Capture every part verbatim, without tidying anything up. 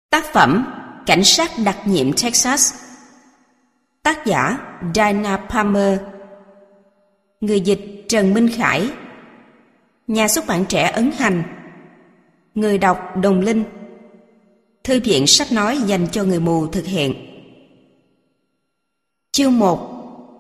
Tác phẩm Cảnh sát đặc nhiệm Texas. Tác giả Diana Palmer. Người dịch Trần Minh Khải. Nhà xuất bản Trẻ ấn hành. Người đọc Đồng Linh. Thư viện sách nói dành cho người mù thực hiện. Chương một.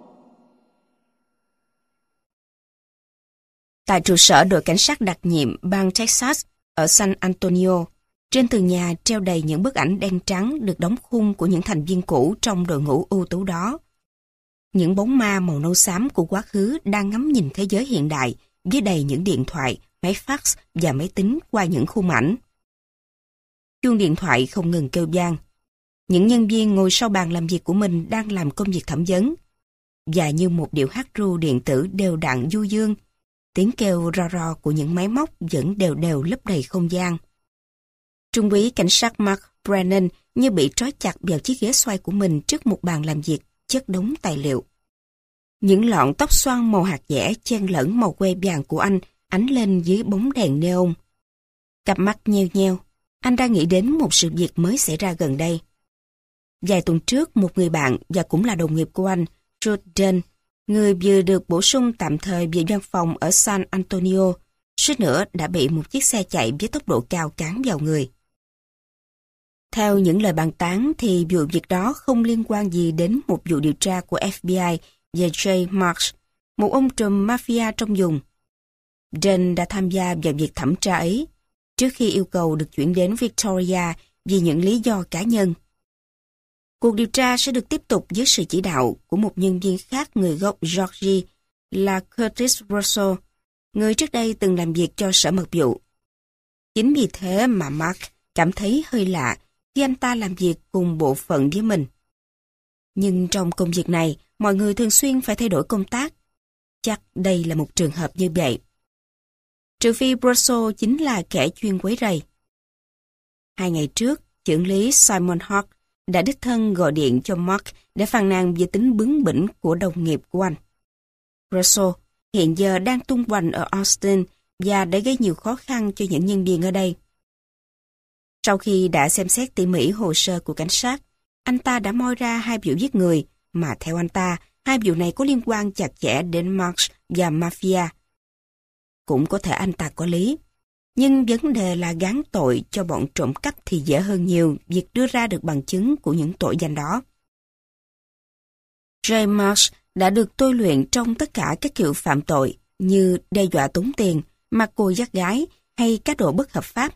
Tại trụ sở đội cảnh sát đặc nhiệm bang Texas ở San Antonio, trên tường nhà treo đầy những bức ảnh đen trắng được đóng khung của những thành viên cũ trong đội ngũ ưu tú đó. Những bóng ma màu nâu xám của quá khứ đang ngắm nhìn thế giới hiện đại với đầy những điện thoại, máy fax và máy tính qua những khung ảnh. Chuông điện thoại không ngừng kêu vang. Những nhân viên ngồi sau bàn làm việc của mình đang làm công việc thẩm vấn. Và như một điệu hát ru điện tử đều đặn du dương, tiếng kêu ro ro của những máy móc vẫn đều đều lấp đầy không gian. Trung úy cảnh sát Mark Brennan như bị trói chặt vào chiếc ghế xoay của mình trước một bàn làm việc chất đống tài liệu. Những lọn tóc xoăn màu hạt dẻ chen lẫn màu que vàng của anh ánh lên dưới bóng đèn neon. Cặp mắt nheo nheo, anh đang nghĩ đến một sự việc mới xảy ra gần đây. Vài tuần trước, một người bạn và cũng là đồng nghiệp của anh, Jordan, người vừa được bổ sung tạm thời về văn phòng ở San Antonio, suýt nữa đã bị một chiếc xe chạy với tốc độ cao cán vào người. Theo những lời bàn tán thì vụ việc đó không liên quan gì đến một vụ điều tra của F B I về Jay Marsh, một ông trùm mafia trong vùng. Dan đã tham gia vào việc thẩm tra ấy, trước khi yêu cầu được chuyển đến Victoria vì những lý do cá nhân. Cuộc điều tra sẽ được tiếp tục dưới sự chỉ đạo của một nhân viên khác người gốc Georgia là Curtis Russell, người trước đây từng làm việc cho sở mật vụ. Chính vì thế mà Mark cảm thấy hơi lạ khi anh ta làm việc cùng bộ phận với mình. Nhưng trong công việc này, mọi người thường xuyên phải thay đổi công tác. Chắc đây là một trường hợp như vậy. Trừ phi Russell chính là kẻ chuyên quấy rầy. Hai ngày trước, trưởng lý Simon Hawk đã đích thân gọi điện cho Mark để phàn nàn về tính bướng bỉnh của đồng nghiệp của anh. Russell hiện giờ đang tung hoành ở Austin và đã gây nhiều khó khăn cho những nhân viên ở đây. Sau khi đã xem xét tỉ mỉ hồ sơ của cảnh sát, anh ta đã moi ra hai vụ giết người mà theo anh ta, hai vụ này có liên quan chặt chẽ đến Marsh và Mafia. Cũng có thể anh ta có lý, nhưng vấn đề là gán tội cho bọn trộm cắp thì dễ hơn nhiều việc đưa ra được bằng chứng của những tội danh đó. Jay Marsh đã được tôi luyện trong tất cả các kiểu phạm tội như đe dọa tống tiền, mặc cô dắt gái hay cá độ bất hợp pháp.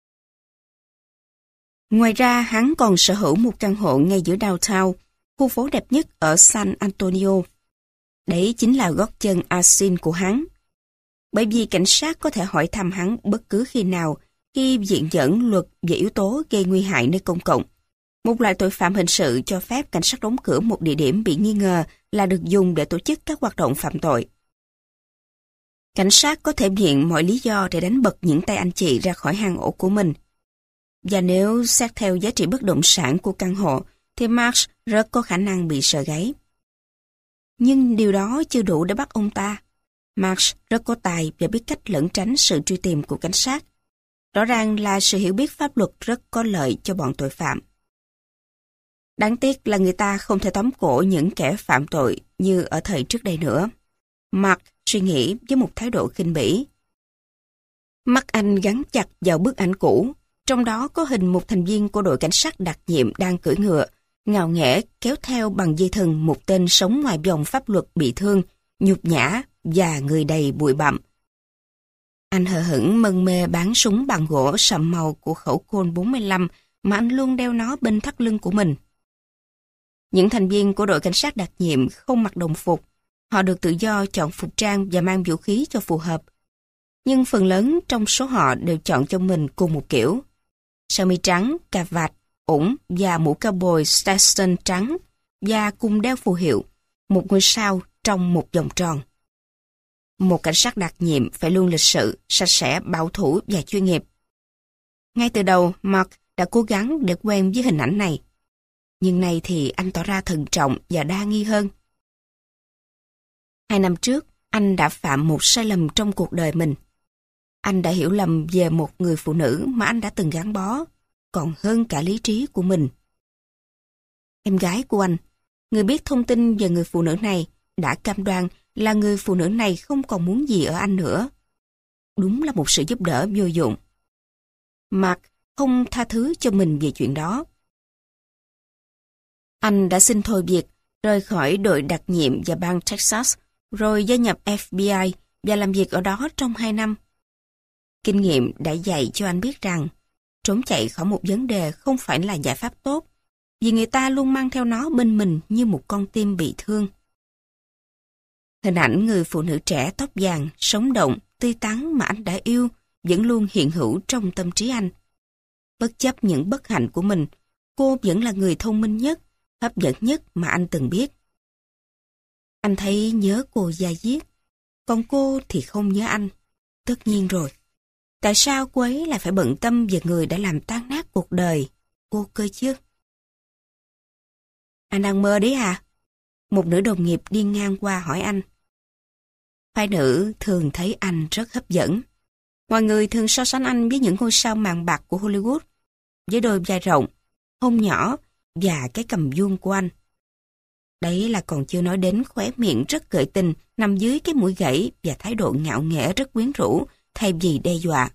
Ngoài ra, hắn còn sở hữu một căn hộ ngay giữa downtown, khu phố đẹp nhất ở San Antonio. Đấy chính là gót chân Asin của hắn. Bởi vì cảnh sát có thể hỏi thăm hắn bất cứ khi nào khi viện dẫn luật về yếu tố gây nguy hại nơi công cộng. Một loại tội phạm hình sự cho phép cảnh sát đóng cửa một địa điểm bị nghi ngờ là được dùng để tổ chức các hoạt động phạm tội. Cảnh sát có thể viện mọi lý do để đánh bật những tay anh chị ra khỏi hang ổ của mình. Và nếu xét theo giá trị bất động sản của căn hộ, thì Marsh rất có khả năng bị sờ gáy. Nhưng điều đó chưa đủ để bắt ông ta. Marsh rất có tài và biết cách lẩn tránh sự truy tìm của cảnh sát. Rõ ràng là sự hiểu biết pháp luật rất có lợi cho bọn tội phạm. Đáng tiếc là người ta không thể tóm cổ những kẻ phạm tội như ở thời trước đây nữa. Mark suy nghĩ với một thái độ khinh bỉ. Mắt anh gắn chặt vào bức ảnh cũ, trong đó có hình một thành viên của đội cảnh sát đặc nhiệm đang cưỡi ngựa, ngạo nghễ kéo theo bằng dây thừng một tên sống ngoài vòng pháp luật bị thương, nhục nhã và người đầy bụi bặm. Anh hờ hững mân mê bán súng bằng gỗ sậm màu của khẩu Colt bốn mươi lăm mà anh luôn đeo nó bên thắt lưng của mình. Những thành viên của đội cảnh sát đặc nhiệm không mặc đồng phục. Họ được tự do chọn phục trang và mang vũ khí cho phù hợp. Nhưng phần lớn trong số họ đều chọn cho mình cùng một kiểu. Sơ mi trắng, cà vạt, ủng và mũ cowboy Stetson trắng và cùng đeo phù hiệu, một ngôi sao trong một vòng tròn. Một cảnh sát đặc nhiệm phải luôn lịch sự, sạch sẽ, bảo thủ và chuyên nghiệp. Ngay từ đầu, Mark đã cố gắng để quen với hình ảnh này. Nhưng nay thì anh tỏ ra thận trọng và đa nghi hơn. Hai năm trước, anh đã phạm một sai lầm trong cuộc đời mình. Anh đã hiểu lầm về một người phụ nữ mà anh đã từng gắn bó. còn hơn cả lý trí của mình. Em gái của anh, người biết thông tin về người phụ nữ này, đã cam đoan là người phụ nữ này không còn muốn gì ở anh nữa. Đúng là một sự giúp đỡ vô dụng. Mark không tha thứ cho mình về chuyện đó. Anh đã xin thôi việc, rời khỏi đội đặc nhiệm và bang Texas, rồi gia nhập ép bê i và làm việc ở đó trong hai năm. Kinh nghiệm đã dạy cho anh biết rằng trốn chạy khỏi một vấn đề không phải là giải pháp tốt, vì người ta luôn mang theo nó bên mình như một con tim bị thương. Hình ảnh người phụ nữ trẻ tóc vàng, sống động, tươi tắn mà anh đã yêu vẫn luôn hiện hữu trong tâm trí anh. Bất chấp những bất hạnh của mình, cô vẫn là người thông minh nhất, hấp dẫn nhất mà anh từng biết. Anh thấy nhớ cô da diết, còn cô thì không nhớ anh. Tất nhiên rồi. Tại sao cô ấy lại phải bận tâm về người đã làm tan nát cuộc đời cô cơ chứ? Anh đang mơ đấy à? Một nữ đồng nghiệp đi ngang qua hỏi anh. Phái nữ thường thấy anh rất hấp dẫn. Mọi người thường so sánh anh với những ngôi sao màn bạc của Hollywood, với đôi vai rộng, hông nhỏ và cái cằm vuông của anh. Đấy là còn chưa nói đến khóe miệng rất gợi tình nằm dưới cái mũi gãy và thái độ ngạo nghễ rất quyến rũ thay vì đe dọa.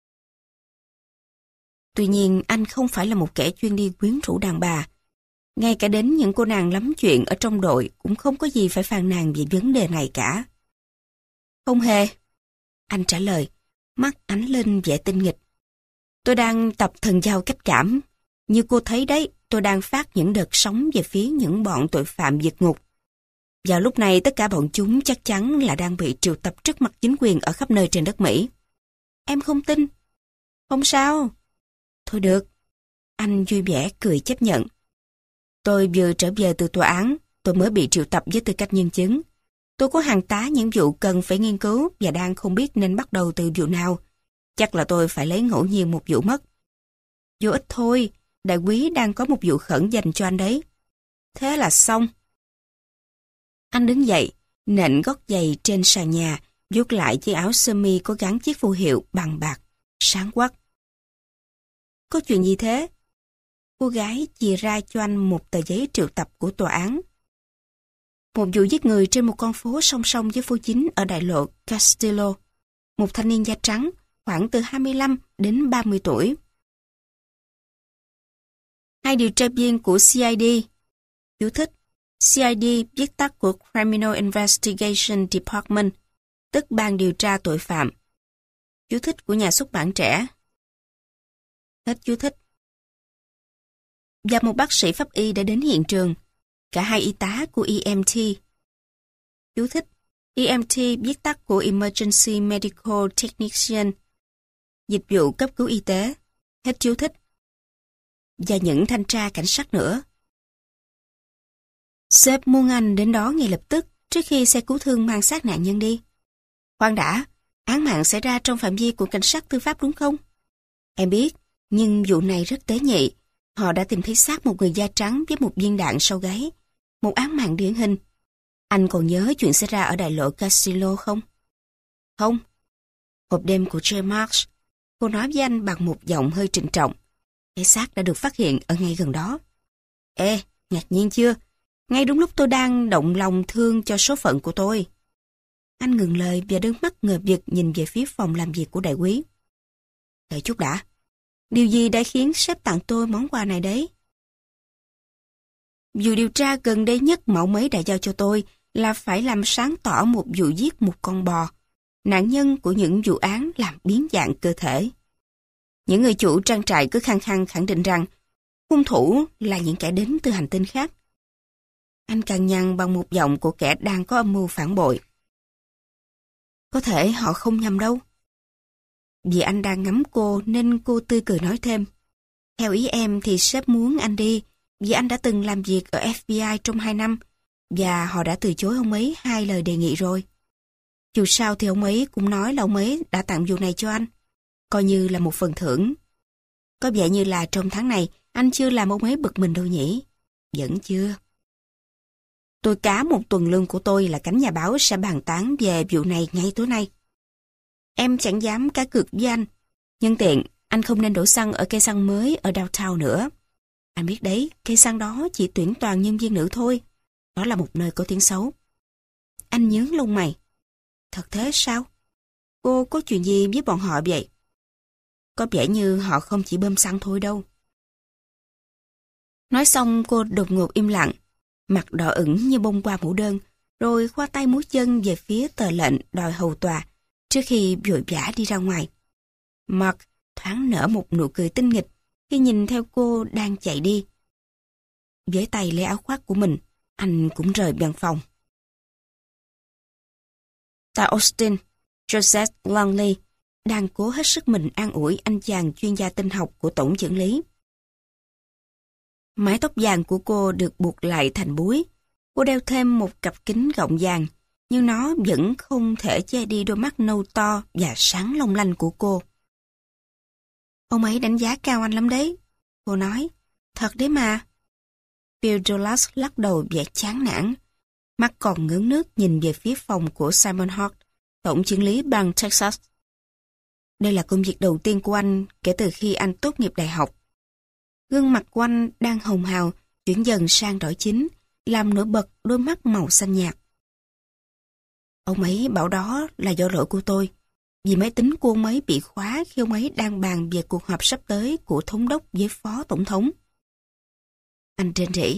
Tuy nhiên anh không phải là một kẻ chuyên đi quyến rũ đàn bà. Ngay cả đến những cô nàng lắm chuyện ở trong đội cũng không có gì phải phàn nàn về vấn đề này cả. Không hề. Anh trả lời, mắt ánh lên vẻ tinh nghịch. Tôi đang tập thần giao cách cảm. Như cô thấy đấy, tôi đang phát những đợt sóng về phía những bọn tội phạm vượt ngục. Vào lúc này tất cả bọn chúng chắc chắn là đang bị triệu tập trước mặt chính quyền ở khắp nơi trên đất Mỹ. Em không tin. Không sao. Thôi được. Anh vui vẻ cười chấp nhận. Tôi vừa trở về từ tòa án, tôi mới bị triệu tập với tư cách nhân chứng. Tôi có hàng tá những vụ cần phải nghiên cứu và đang không biết nên bắt đầu từ vụ nào. Chắc là tôi phải lấy ngẫu nhiên một vụ mất. Vô ích thôi, đại quý đang có một vụ khẩn dành cho anh đấy. Thế là xong. Anh đứng dậy, nện gót giày trên sàn nhà, vuốt lại chiếc áo sơ mi có gắn chiếc phù hiệu bằng bạc, sáng quắc. Có chuyện gì thế? Cô gái chìa ra cho anh một tờ giấy triệu tập của tòa án. Một vụ giết người trên một con phố song song với phố chính ở đại lộ Castillo. Một thanh niên da trắng, khoảng từ hai mươi lăm đến ba mươi tuổi. Hai điều tra viên của xê i đê. Chú thích. xê i đê viết tắt của Criminal Investigation Department, tức ban điều tra tội phạm. Chú thích của nhà xuất bản trẻ. Hết chú thích. Và một bác sĩ pháp y đã đến hiện trường. Cả hai y tá của e em tê. Chú thích. e em tê viết tắt của Emergency Medical Technician, dịch vụ cấp cứu y tế. Hết chú thích. Và những thanh tra cảnh sát nữa. Sếp muốn anh đến đó ngay lập tức trước khi xe cứu thương mang xác nạn nhân đi. Khoan đã, án mạng xảy ra trong phạm vi của cảnh sát tư pháp đúng không? Em biết, nhưng vụ này rất tế nhị. Họ đã tìm thấy xác một người da trắng với một viên đạn sau gáy. Một án mạng điển hình. Anh còn nhớ chuyện xảy ra ở đại lộ Castillo không? Không. Hộp đêm của J. Marks. Cô nói với anh bằng một giọng hơi trịnh trọng. Cái xác đã được phát hiện ở ngay gần đó. Ê, ngạc nhiên chưa? Ngay đúng lúc tôi đang động lòng thương cho số phận của tôi. Anh ngừng lời và đôi mắt ngờ vực nhìn về phía phòng làm việc của đại quý. Đợi chút đã. Điều gì đã khiến sếp tặng tôi món quà này đấy? Vụ điều tra gần đây nhất mẫu mới đã giao cho tôi là phải làm sáng tỏ một vụ giết một con bò, nạn nhân của những vụ án làm biến dạng cơ thể. Những người chủ trang trại cứ khăng khăng khẳng định rằng hung thủ là những kẻ đến từ hành tinh khác. Anh cằn nhằn bằng một giọng của kẻ đang có âm mưu phản bội. Có thể họ không nhầm đâu. Vì anh đang ngắm cô nên cô tươi cười nói thêm. Theo ý em thì sếp muốn anh đi vì anh đã từng làm việc ở ép bê i trong hai năm và họ đã từ chối ông ấy hai lời đề nghị rồi. Dù sao thì ông ấy cũng nói là ông ấy đã tặng vụ này cho anh, coi như là một phần thưởng. Có vẻ như là trong tháng này anh chưa làm ông ấy bực mình đâu nhỉ? Vẫn chưa. Tôi cá một tuần lương của tôi là cánh nhà báo sẽ bàn tán về vụ này ngay tối nay. Em chẳng dám cá cược với anh. Nhân tiện, Anh không nên đổ xăng ở cây xăng mới ở downtown nữa. Anh biết đấy, cây xăng đó chỉ tuyển toàn nhân viên nữ thôi. Đó là một nơi có tiếng xấu. Anh nhướng lông mày. Thật thế sao? Cô có chuyện gì với bọn họ vậy? Có vẻ như họ không chỉ bơm xăng thôi đâu. Nói xong cô đột ngột im lặng, mặt đỏ ửng như bông hoa mũ đơn, rồi khoa tay múa chân về phía tờ lệnh đòi hầu tòa, trước khi vội vã đi ra ngoài. Mark thoáng nở một nụ cười tinh nghịch khi nhìn theo cô đang chạy đi. Với tay lấy áo khoác của mình, anh cũng rời văn phòng. Tại Austin, Joseph Longley đang cố hết sức mình an ủi anh chàng chuyên gia tinh học của tổng chưởng lý. Mái tóc vàng của cô được buộc lại thành búi. Cô đeo thêm một cặp kính gọng vàng, nhưng nó vẫn không thể che đi đôi mắt nâu to và sáng long lanh của cô. Ông ấy đánh giá cao anh lắm đấy, cô nói. Thật đấy mà. Phil Douglas lắc đầu vẻ chán nản. Mắt còn ngấn nước nhìn về phía phòng của Simon Hart, tổng chưởng lý bang Texas. Đây là công việc đầu tiên của anh kể từ khi anh tốt nghiệp đại học. Gương mặt của anh đang hồng hào, chuyển dần sang đỏ chín, làm nổi bật đôi mắt màu xanh nhạt. Ông ấy bảo đó là do lỗi của tôi, vì máy tính của ông ấy bị khóa khi ông ấy đang bàn về cuộc họp sắp tới của thống đốc với phó tổng thống. Anh rên rỉ.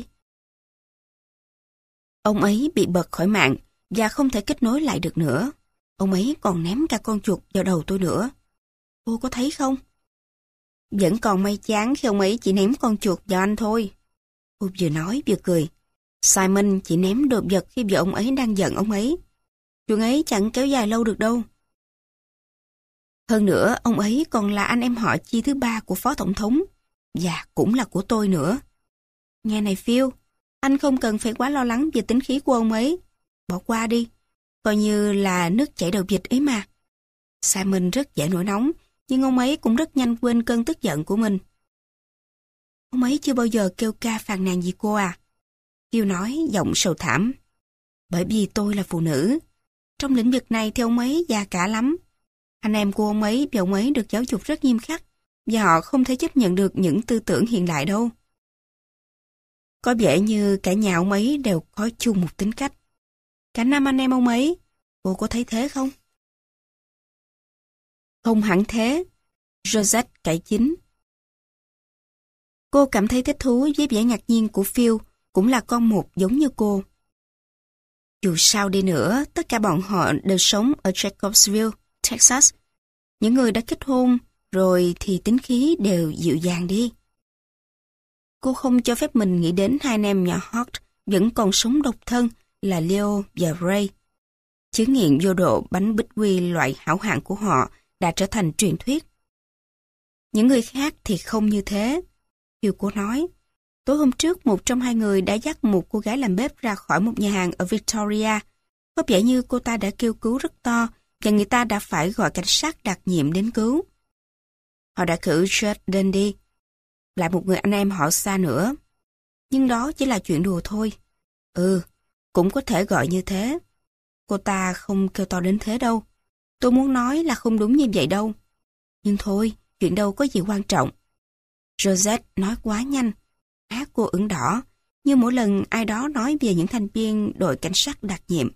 Ông ấy bị bật khỏi mạng và không thể kết nối lại được nữa. Ông ấy còn ném cả con chuột vào đầu tôi nữa. Cô có thấy không? Vẫn còn may chán khi ông ấy chỉ ném con chuột vào anh thôi. Cô vừa nói vừa cười. Simon chỉ ném đồ vật khi vợ ông ấy đang giận ông ấy. Chuyện ấy chẳng kéo dài lâu được đâu. Hơn nữa, ông ấy còn là anh em họ chi thứ ba của phó tổng thống, và cũng là của tôi nữa. Nghe này Phil, anh không cần phải quá lo lắng về tính khí của ông ấy. Bỏ qua đi, coi như là nước chảy đầu vịt ấy mà. Simon rất dễ nổi nóng, nhưng ông ấy cũng rất nhanh quên cơn tức giận của mình. Ông ấy chưa bao giờ kêu ca phàn nàn gì cô à? Phil nói giọng sầu thảm. Bởi vì tôi là phụ nữ. Trong lĩnh vực này thì ông ấy già cả lắm. Anh em của ông ấy và ông ấy được giáo dục rất nghiêm khắc, và họ không thể chấp nhận được những tư tưởng hiện đại đâu. Có vẻ như cả nhà ông ấy đều có chung một tính cách. Cả năm anh em ông ấy, cô có thấy thế không? Không hẳn thế, Rosette cải chính. Cô cảm thấy thích thú với vẻ ngạc nhiên của Phil, cũng là con một giống như cô. Dù sao đi nữa, tất cả bọn họ đều sống ở Jacobsville, Texas. Những người đã kết hôn rồi thì tính khí đều dịu dàng đi. Cô không cho phép mình nghĩ đến hai anh em nhà Hart vẫn còn sống độc thân là Leo và Ray. Chứng nghiện vô độ bánh bích quy loại hảo hạng của họ đã trở thành truyền thuyết. Những người khác thì không như thế. Phil cô nói, tối hôm trước một trong hai người đã dắt một cô gái làm bếp ra khỏi một nhà hàng ở Victoria. Có vẻ như cô ta đã kêu cứu rất to và người ta đã phải gọi cảnh sát đặc nhiệm đến cứu. Họ đã cử Judd Dundee, lại một người anh em họ xa nữa. Nhưng đó chỉ là chuyện đùa thôi. Ừ, cũng có thể gọi như thế. Cô ta không kêu to đến thế đâu. Tôi muốn nói là không đúng như vậy đâu. Nhưng thôi, chuyện đâu có gì quan trọng. Rosette nói quá nhanh. Má cô ửng đỏ, như mỗi lần ai đó nói về những thành viên đội cảnh sát đặc nhiệm.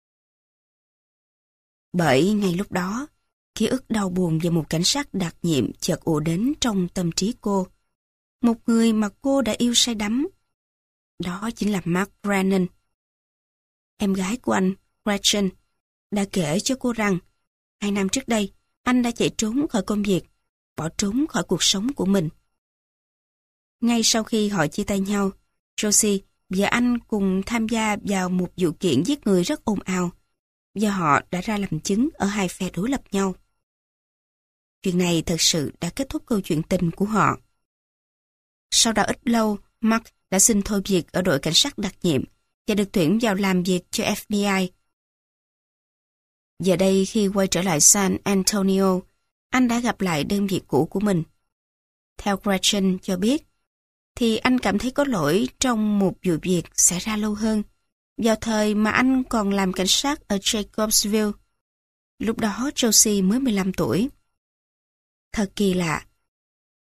Bởi ngay lúc đó, ký ức đau buồn về một cảnh sát đặc nhiệm chợt ùa đến trong tâm trí cô. Một người mà cô đã yêu say đắm. Đó chính là Mark Brennan. Em gái của anh, Gretchen, đã kể cho cô rằng hai năm trước đây, anh đã chạy trốn khỏi công việc, bỏ trốn khỏi cuộc sống của mình. Ngay sau khi họ chia tay nhau, Josie và anh cùng tham gia vào một vụ kiện giết người rất ồn ào, và họ đã ra làm chứng ở hai phe đối lập nhau. Chuyện này thật sự đã kết thúc câu chuyện tình của họ. Sau đó ít lâu, Mark đã xin thôi việc ở đội cảnh sát đặc nhiệm và được tuyển vào làm việc cho F B I. Giờ đây khi quay trở lại San Antonio, anh đã gặp lại đơn vị cũ của mình. Theo Gretchen cho biết, thì anh cảm thấy có lỗi trong một vụ việc xảy ra lâu hơn, vào thời mà anh còn làm cảnh sát ở Jacobsville. Lúc đó Josie mới mười lăm tuổi. Thật kỳ lạ,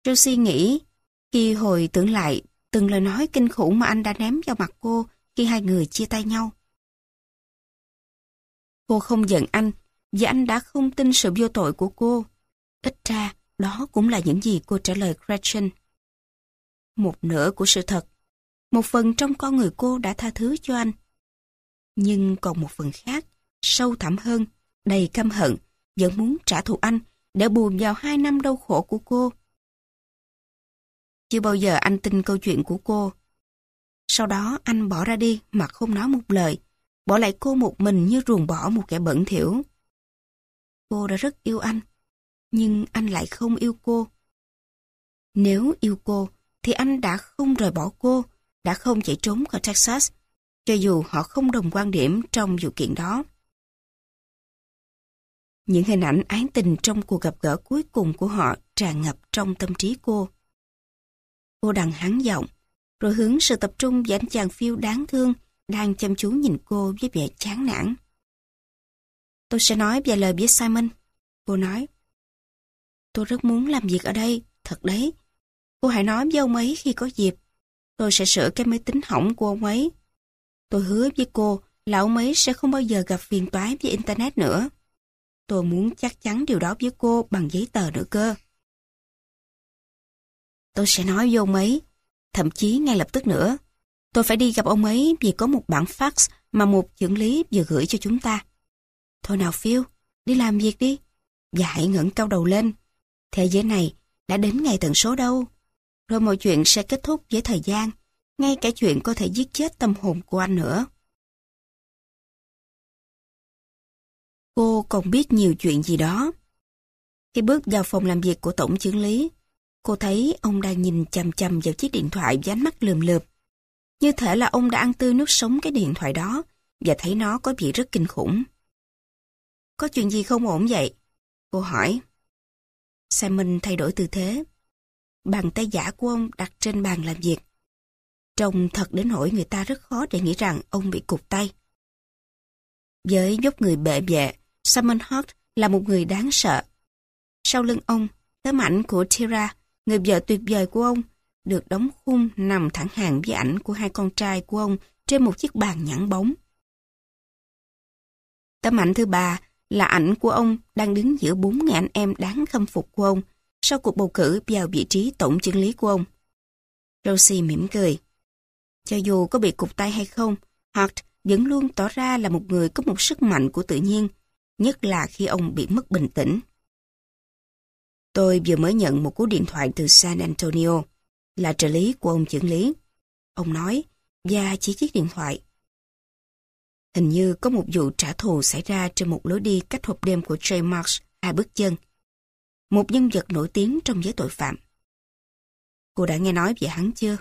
Josie nghĩ, khi hồi tưởng lại từng lời nói kinh khủng mà anh đã ném vào mặt cô khi hai người chia tay nhau. Cô không giận anh, vì anh đã không tin sự vô tội của cô. Ít ra, đó cũng là những gì cô trả lời Gretchen. Một nửa của sự thật, một phần trong con người cô đã tha thứ cho anh. Nhưng còn một phần khác, sâu thẳm hơn, đầy căm hận, vẫn muốn trả thù anh để bù vào hai năm đau khổ của cô. Chưa bao giờ anh tin câu chuyện của cô. Sau đó anh bỏ ra đi mà không nói một lời, bỏ lại cô một mình như ruồng bỏ một kẻ bẩn thỉu. Cô đã rất yêu anh, nhưng anh lại không yêu cô. Nếu yêu cô, thì anh đã không rời bỏ cô, đã không chạy trốn khỏi Texas, cho dù họ không đồng quan điểm trong vụ kiện đó. Những hình ảnh ái tình trong cuộc gặp gỡ cuối cùng của họ tràn ngập trong tâm trí cô. Cô đằng hắn giọng, rồi hướng sự tập trung về anh chàng phiêu đáng thương đang chăm chú nhìn cô với vẻ chán nản. Tôi sẽ nói vài lời với Simon, cô nói. Tôi rất muốn làm việc ở đây, thật đấy. Cô hãy nói với ông ấy khi có dịp. Tôi sẽ sửa cái máy tính hỏng của ông ấy. Tôi hứa với cô là ông ấy sẽ không bao giờ gặp phiền toái với Internet nữa. Tôi muốn chắc chắn điều đó với cô bằng giấy tờ nữa cơ. Tôi sẽ nói với ông ấy, thậm chí ngay lập tức nữa. Tôi phải đi gặp ông ấy vì có một bản fax mà một trưởng lý vừa gửi cho chúng ta. Thôi nào Phil, đi làm việc đi. Và hãy ngẩng cao đầu lên. Thế giới này đã đến ngày tận số đâu. Rồi mọi chuyện sẽ kết thúc với thời gian. Ngay cả chuyện có thể giết chết tâm hồn của anh nữa. Cô còn biết nhiều chuyện gì đó. Khi bước vào phòng làm việc của tổng trưởng lý, cô thấy ông đang nhìn chằm chằm vào chiếc điện thoại với ánh mắt lườm lượp. Như thể là ông đã ăn tươi nuốt sống cái điện thoại đó và thấy nó có vị rất kinh khủng. Có chuyện gì không ổn vậy? Cô hỏi. Simon thay đổi tư thế. Bàn tay giả của ông đặt trên bàn làm việc. Trông thật đến nỗi người ta rất khó để nghĩ rằng ông bị cụt tay. Với dốc người bệ vệ, Simon Hart là một người đáng sợ. Sau lưng ông, tấm ảnh của Tira, người vợ tuyệt vời của ông, được đóng khung nằm thẳng hàng với ảnh của hai con trai của ông trên một chiếc bàn nhẵn bóng. Tấm ảnh thứ ba là ảnh của ông đang đứng giữa bốn người anh em đáng khâm phục của ông sau cuộc bầu cử vào vị trí tổng trưởng lý của ông. Rosie mỉm cười. Cho dù có bị cụt tay hay không, Hart vẫn luôn tỏ ra là một người có một sức mạnh của tự nhiên, nhất là khi ông bị mất bình tĩnh. Tôi vừa mới nhận một cú điện thoại từ San Antonio, là trợ lý của ông trưởng lý. Ông nói, và chỉ chiếc điện thoại. Hình như có một vụ trả thù xảy ra trên một lối đi cách hộp đêm của J. Marks hai bước chân. Một nhân vật nổi tiếng trong giới tội phạm. Cô đã nghe nói về hắn chưa?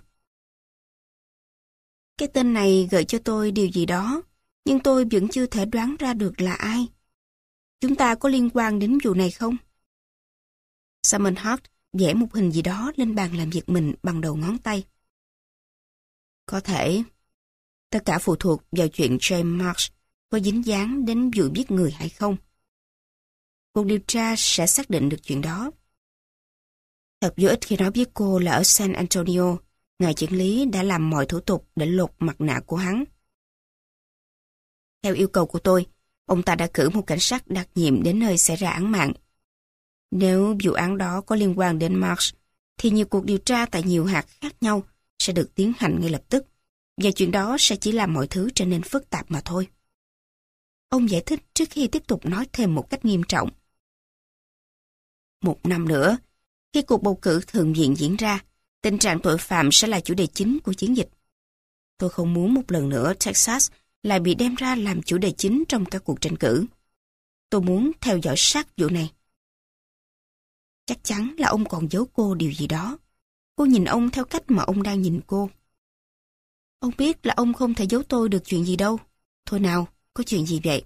Cái tên này gợi cho tôi điều gì đó, nhưng tôi vẫn chưa thể đoán ra được là ai. Chúng ta có liên quan đến vụ này không? Simon Hart vẽ một hình gì đó lên bàn làm việc mình bằng đầu ngón tay. Có thể. Tất cả phụ thuộc vào chuyện James Marks có dính dáng đến vụ giết người hay không. Cuộc điều tra sẽ xác định được chuyện đó. Thật vô ích khi nói với cô là ở San Antonio, ngài trưởng lý đã làm mọi thủ tục để lột mặt nạ của hắn. Theo yêu cầu của tôi, ông ta đã cử một cảnh sát đặc nhiệm đến nơi xảy ra án mạng. Nếu vụ án đó có liên quan đến Marks, thì nhiều cuộc điều tra tại nhiều hạt khác nhau sẽ được tiến hành ngay lập tức, và chuyện đó sẽ chỉ làm mọi thứ trở nên phức tạp mà thôi. Ông giải thích trước khi tiếp tục nói thêm một cách nghiêm trọng. Một năm nữa, khi cuộc bầu cử thượng viện diễn ra, tình trạng tội phạm sẽ là chủ đề chính của chiến dịch. Tôi không muốn một lần nữa Texas lại bị đem ra làm chủ đề chính trong các cuộc tranh cử. Tôi muốn theo dõi sát vụ này. Chắc chắn là ông còn giấu cô điều gì đó. Cô nhìn ông theo cách mà ông đang nhìn cô. Ông biết là ông không thể giấu tôi được chuyện gì đâu. Thôi nào, có chuyện gì vậy?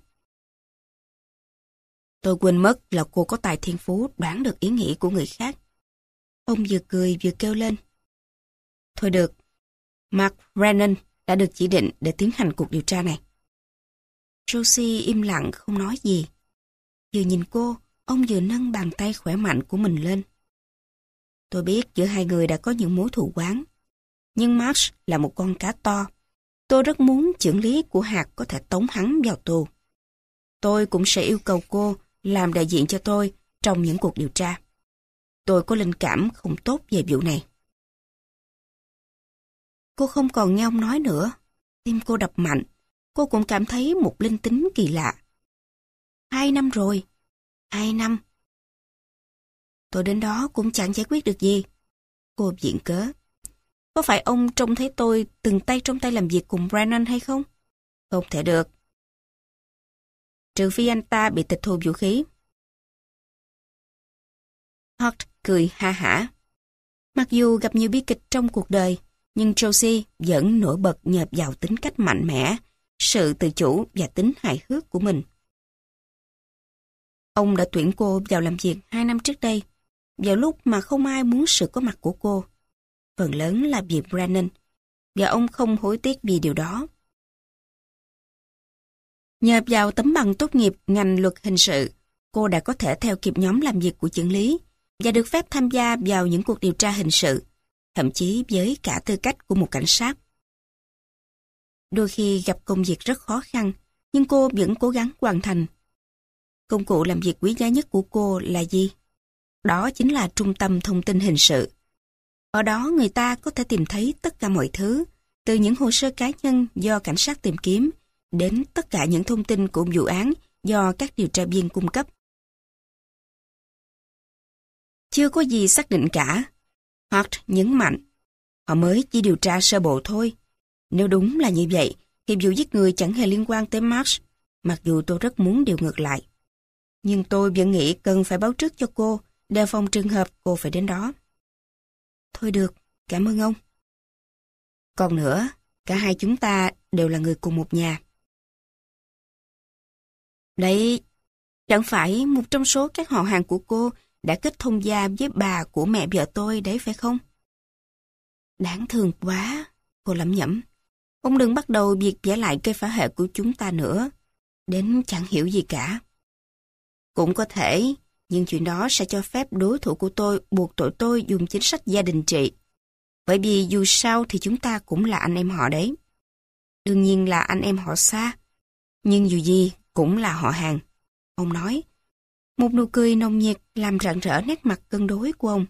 Tôi quên mất là cô có tài thiên phú đoán được ý nghĩ của người khác. Ông vừa cười vừa kêu lên. Thôi được, Mark Brennan đã được chỉ định để tiến hành cuộc điều tra này. Josie im lặng không nói gì. Vừa nhìn cô, ông vừa nâng bàn tay khỏe mạnh của mình lên. Tôi biết giữa hai người đã có những mối thù oán. Nhưng Marsh là một con cá to. Tôi rất muốn chưởng lý của hạt có thể tống hắn vào tù. Tôi cũng sẽ yêu cầu cô làm đại diện cho tôi trong những cuộc điều tra. Tôi có linh cảm không tốt về vụ này. Cô không còn nghe ông nói nữa. Tim cô đập mạnh. Cô cũng cảm thấy một linh tính kỳ lạ. Hai năm rồi. Hai năm. Tôi đến đó cũng chẳng giải quyết được gì. Cô viện cớ. Có phải ông trông thấy tôi từng tay trong tay làm việc cùng Brennan hay không? Không thể được. Trừ phi anh ta bị tịch thu vũ khí. Hart cười ha hả. Mặc dù gặp nhiều bi kịch trong cuộc đời, nhưng Josie vẫn nổi bật nhờ vào tính cách mạnh mẽ, sự tự chủ và tính hài hước của mình. Ông đã tuyển cô vào làm việc hai năm trước đây, vào lúc mà không ai muốn sự có mặt của cô. Phần lớn là vì Brennan, và ông không hối tiếc vì điều đó. Nhờ vào tấm bằng tốt nghiệp ngành luật hình sự, cô đã có thể theo kịp nhóm làm việc của chưởng lý và được phép tham gia vào những cuộc điều tra hình sự, thậm chí với cả tư cách của một cảnh sát. Đôi khi gặp công việc rất khó khăn, nhưng cô vẫn cố gắng hoàn thành. Công cụ làm việc quý giá nhất của cô là gì? Đó chính là trung tâm thông tin hình sự. Ở đó người ta có thể tìm thấy tất cả mọi thứ, từ những hồ sơ cá nhân do cảnh sát tìm kiếm, đến tất cả những thông tin của vụ án do các điều tra viên cung cấp. Chưa có gì xác định cả. Hart nhấn mạnh, họ mới chỉ điều tra sơ bộ thôi. Nếu đúng là như vậy, thì vụ giết người chẳng hề liên quan tới Marsh, mặc dù tôi rất muốn điều ngược lại. Nhưng tôi vẫn nghĩ cần phải báo trước cho cô, đề phòng trường hợp cô phải đến đó. Thôi được, cảm ơn ông. Còn nữa, cả hai chúng ta đều là người cùng một nhà. Đấy, chẳng phải một trong số các họ hàng của cô đã kết thông gia với bà của mẹ vợ tôi đấy phải không? Đáng thương quá, cô lẩm nhẩm. Ông đừng bắt đầu việc vẽ lại cây phá hệ của chúng ta nữa, đến chẳng hiểu gì cả. Cũng có thể, nhưng chuyện đó sẽ cho phép đối thủ của tôi buộc tội tôi dùng chính sách gia đình trị. Bởi vì dù sao thì chúng ta cũng là anh em họ đấy. Đương nhiên là anh em họ xa, nhưng dù gì cũng là họ hàng. Ông nói, một nụ cười nồng nhiệt làm rạng rỡ nét mặt cân đối của ông.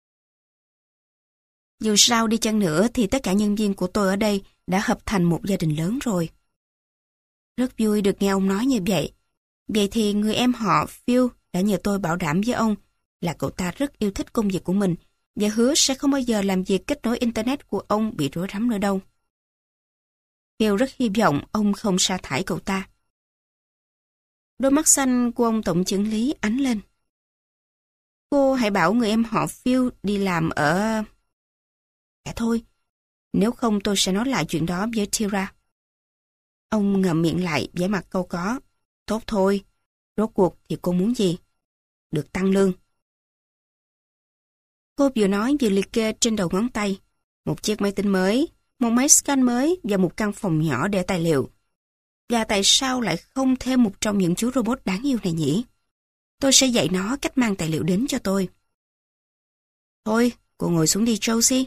Dù sao đi chăng nữa thì tất cả nhân viên của tôi ở đây đã hợp thành một gia đình lớn rồi. Rất vui được nghe ông nói như vậy. Vậy thì người em họ Phil đã nhờ tôi bảo đảm với ông là cậu ta rất yêu thích công việc của mình và hứa sẽ không bao giờ làm việc kết nối Internet của ông bị rối rắm nữa đâu. Phil rất hy vọng ông không sa thải cậu ta. Đôi mắt xanh của ông tổng chưởng lý ánh lên. Cô hãy bảo người em họ Phil đi làm ở... Dạ thôi, nếu không tôi sẽ nói lại chuyện đó với Tira. Ông ngậm miệng lại vẻ mặt câu có. Tốt thôi, rốt cuộc thì cô muốn gì? Được tăng lương. Cô vừa nói vừa liệt kê trên đầu ngón tay. Một chiếc máy tính mới, một máy scan mới và một căn phòng nhỏ để tài liệu. Và tại sao lại không thêm một trong những chú robot đáng yêu này nhỉ? Tôi sẽ dạy nó cách mang tài liệu đến cho tôi. Thôi, cô ngồi xuống đi Josie.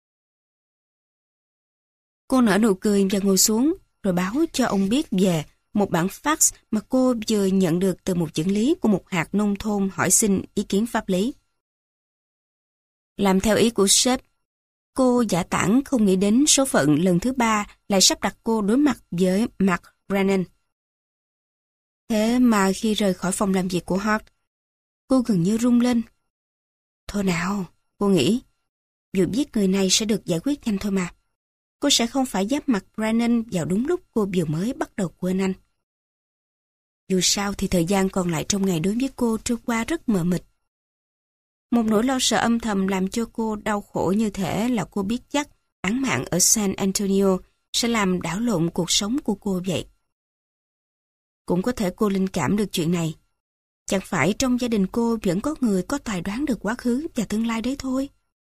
Cô nở nụ cười và ngồi xuống, rồi báo cho ông biết về một bản fax mà cô vừa nhận được từ một chưởng lý của một hạt nông thôn hỏi xin ý kiến pháp lý. Làm theo ý của sếp, cô giả tảng không nghĩ đến số phận lần thứ ba lại sắp đặt cô đối mặt với Mark Brennan. Thế mà khi rời khỏi phòng làm việc của Hart, cô gần như rung lên. Thôi nào, cô nghĩ, vụ giết người này sẽ được giải quyết nhanh thôi mà. Cô sẽ không phải giáp mặt Brennan vào đúng lúc cô vừa mới bắt đầu quên anh. Dù sao thì thời gian còn lại trong ngày đối với cô trôi qua rất mờ mịt. Một nỗi lo sợ âm thầm làm cho cô đau khổ như thể là cô biết chắc án mạng ở San Antonio sẽ làm đảo lộn cuộc sống của cô vậy. Cũng có thể cô linh cảm được chuyện này. Chẳng phải trong gia đình cô vẫn có người có tài đoán được quá khứ và tương lai đấy thôi.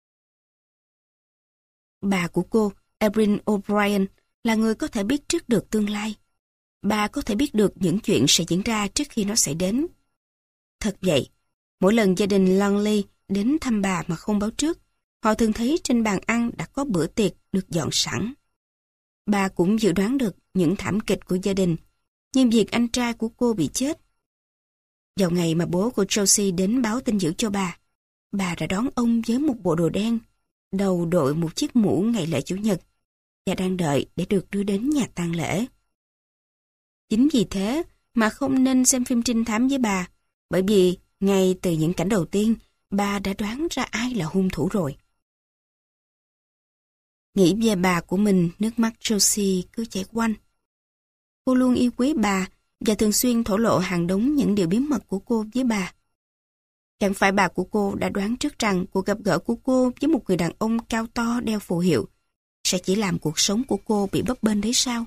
Bà của cô, Erin O'Brien, là người có thể biết trước được tương lai. Bà có thể biết được những chuyện sẽ diễn ra trước khi nó xảy đến. Thật vậy, mỗi lần gia đình Longley đến thăm bà mà không báo trước, họ thường thấy trên bàn ăn đã có bữa tiệc được dọn sẵn. Bà cũng dự đoán được những thảm kịch của gia đình, nhưng việc anh trai của cô bị chết. Vào ngày mà bố của Josie đến báo tin dữ cho bà, bà đã đón ông với một bộ đồ đen, đầu đội một chiếc mũ ngày lễ Chủ nhật, và đang đợi để được đưa đến nhà tang lễ. Chính vì thế mà không nên xem phim trinh thám với bà, bởi vì ngay từ những cảnh đầu tiên, bà đã đoán ra ai là hung thủ rồi. Nghĩ về bà của mình, nước mắt Josie cứ chảy quanh. Cô luôn yêu quý bà và thường xuyên thổ lộ hàng đống những điều bí mật của cô với bà. Chẳng phải bà của cô đã đoán trước rằng cuộc gặp gỡ của cô với một người đàn ông cao to đeo phù hiệu sẽ chỉ làm cuộc sống của cô bị bấp bênh đấy sao?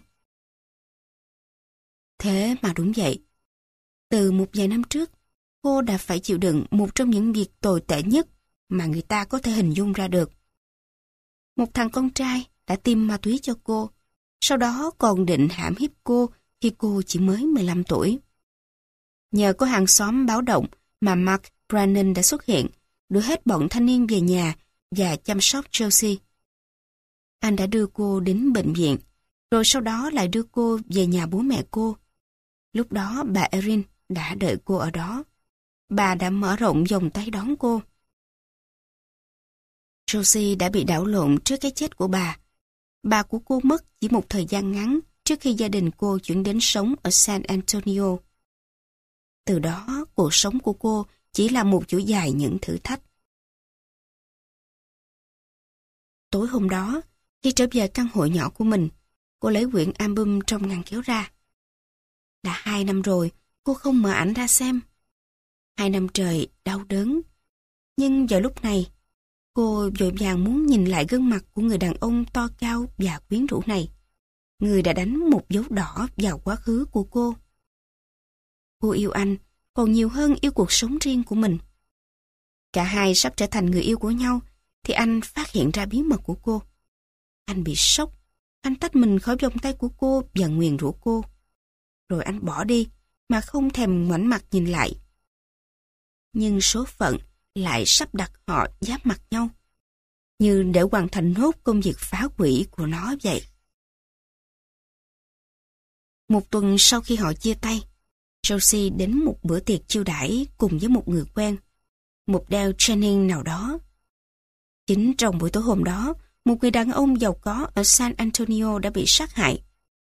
Thế mà đúng vậy. Từ một vài năm trước, cô đã phải chịu đựng một trong những việc tồi tệ nhất mà người ta có thể hình dung ra được. Một thằng con trai đã tiêm ma túy cho cô, sau đó còn định hãm hiếp cô khi cô chỉ mới mười lăm tuổi. Nhờ có hàng xóm báo động mà Mark Brannan đã xuất hiện, đưa hết bọn thanh niên về nhà và chăm sóc Josie. Anh đã đưa cô đến bệnh viện, rồi sau đó lại đưa cô về nhà bố mẹ cô. Lúc đó bà Erin đã đợi cô ở đó. Bà đã mở rộng vòng tay đón cô. Josie đã bị đảo lộn trước cái chết của bà. Bà của cô mất chỉ một thời gian ngắn trước khi gia đình cô chuyển đến sống ở San Antonio. Từ đó, cuộc sống của cô chỉ là một chuỗi dài những thử thách. Tối hôm đó, khi trở về căn hộ nhỏ của mình, cô lấy quyển album trong ngăn kéo ra. Đã hai năm rồi, cô không mở ảnh ra xem. Hai năm trời đau đớn. Nhưng vào lúc này, cô vội vàng muốn nhìn lại gương mặt của người đàn ông to cao và quyến rũ này. Người đã đánh một dấu đỏ vào quá khứ của cô. Cô yêu anh còn nhiều hơn yêu cuộc sống riêng của mình. Cả hai sắp trở thành người yêu của nhau thì anh phát hiện ra bí mật của cô. Anh bị sốc. Anh tách mình khỏi vòng tay của cô và nguyền rủa cô. Rồi anh bỏ đi mà không thèm ngoảnh mặt nhìn lại. Nhưng số phận lại sắp đặt họ giáp mặt nhau, như để hoàn thành nốt công việc phá hủy của nó vậy. Một tuần sau khi họ chia tay, Josie đến một bữa tiệc chiêu đãi cùng với một người quen, một Dale Jennings nào đó. Chính trong buổi tối hôm đó, một người đàn ông giàu có ở San Antonio đã bị sát hại.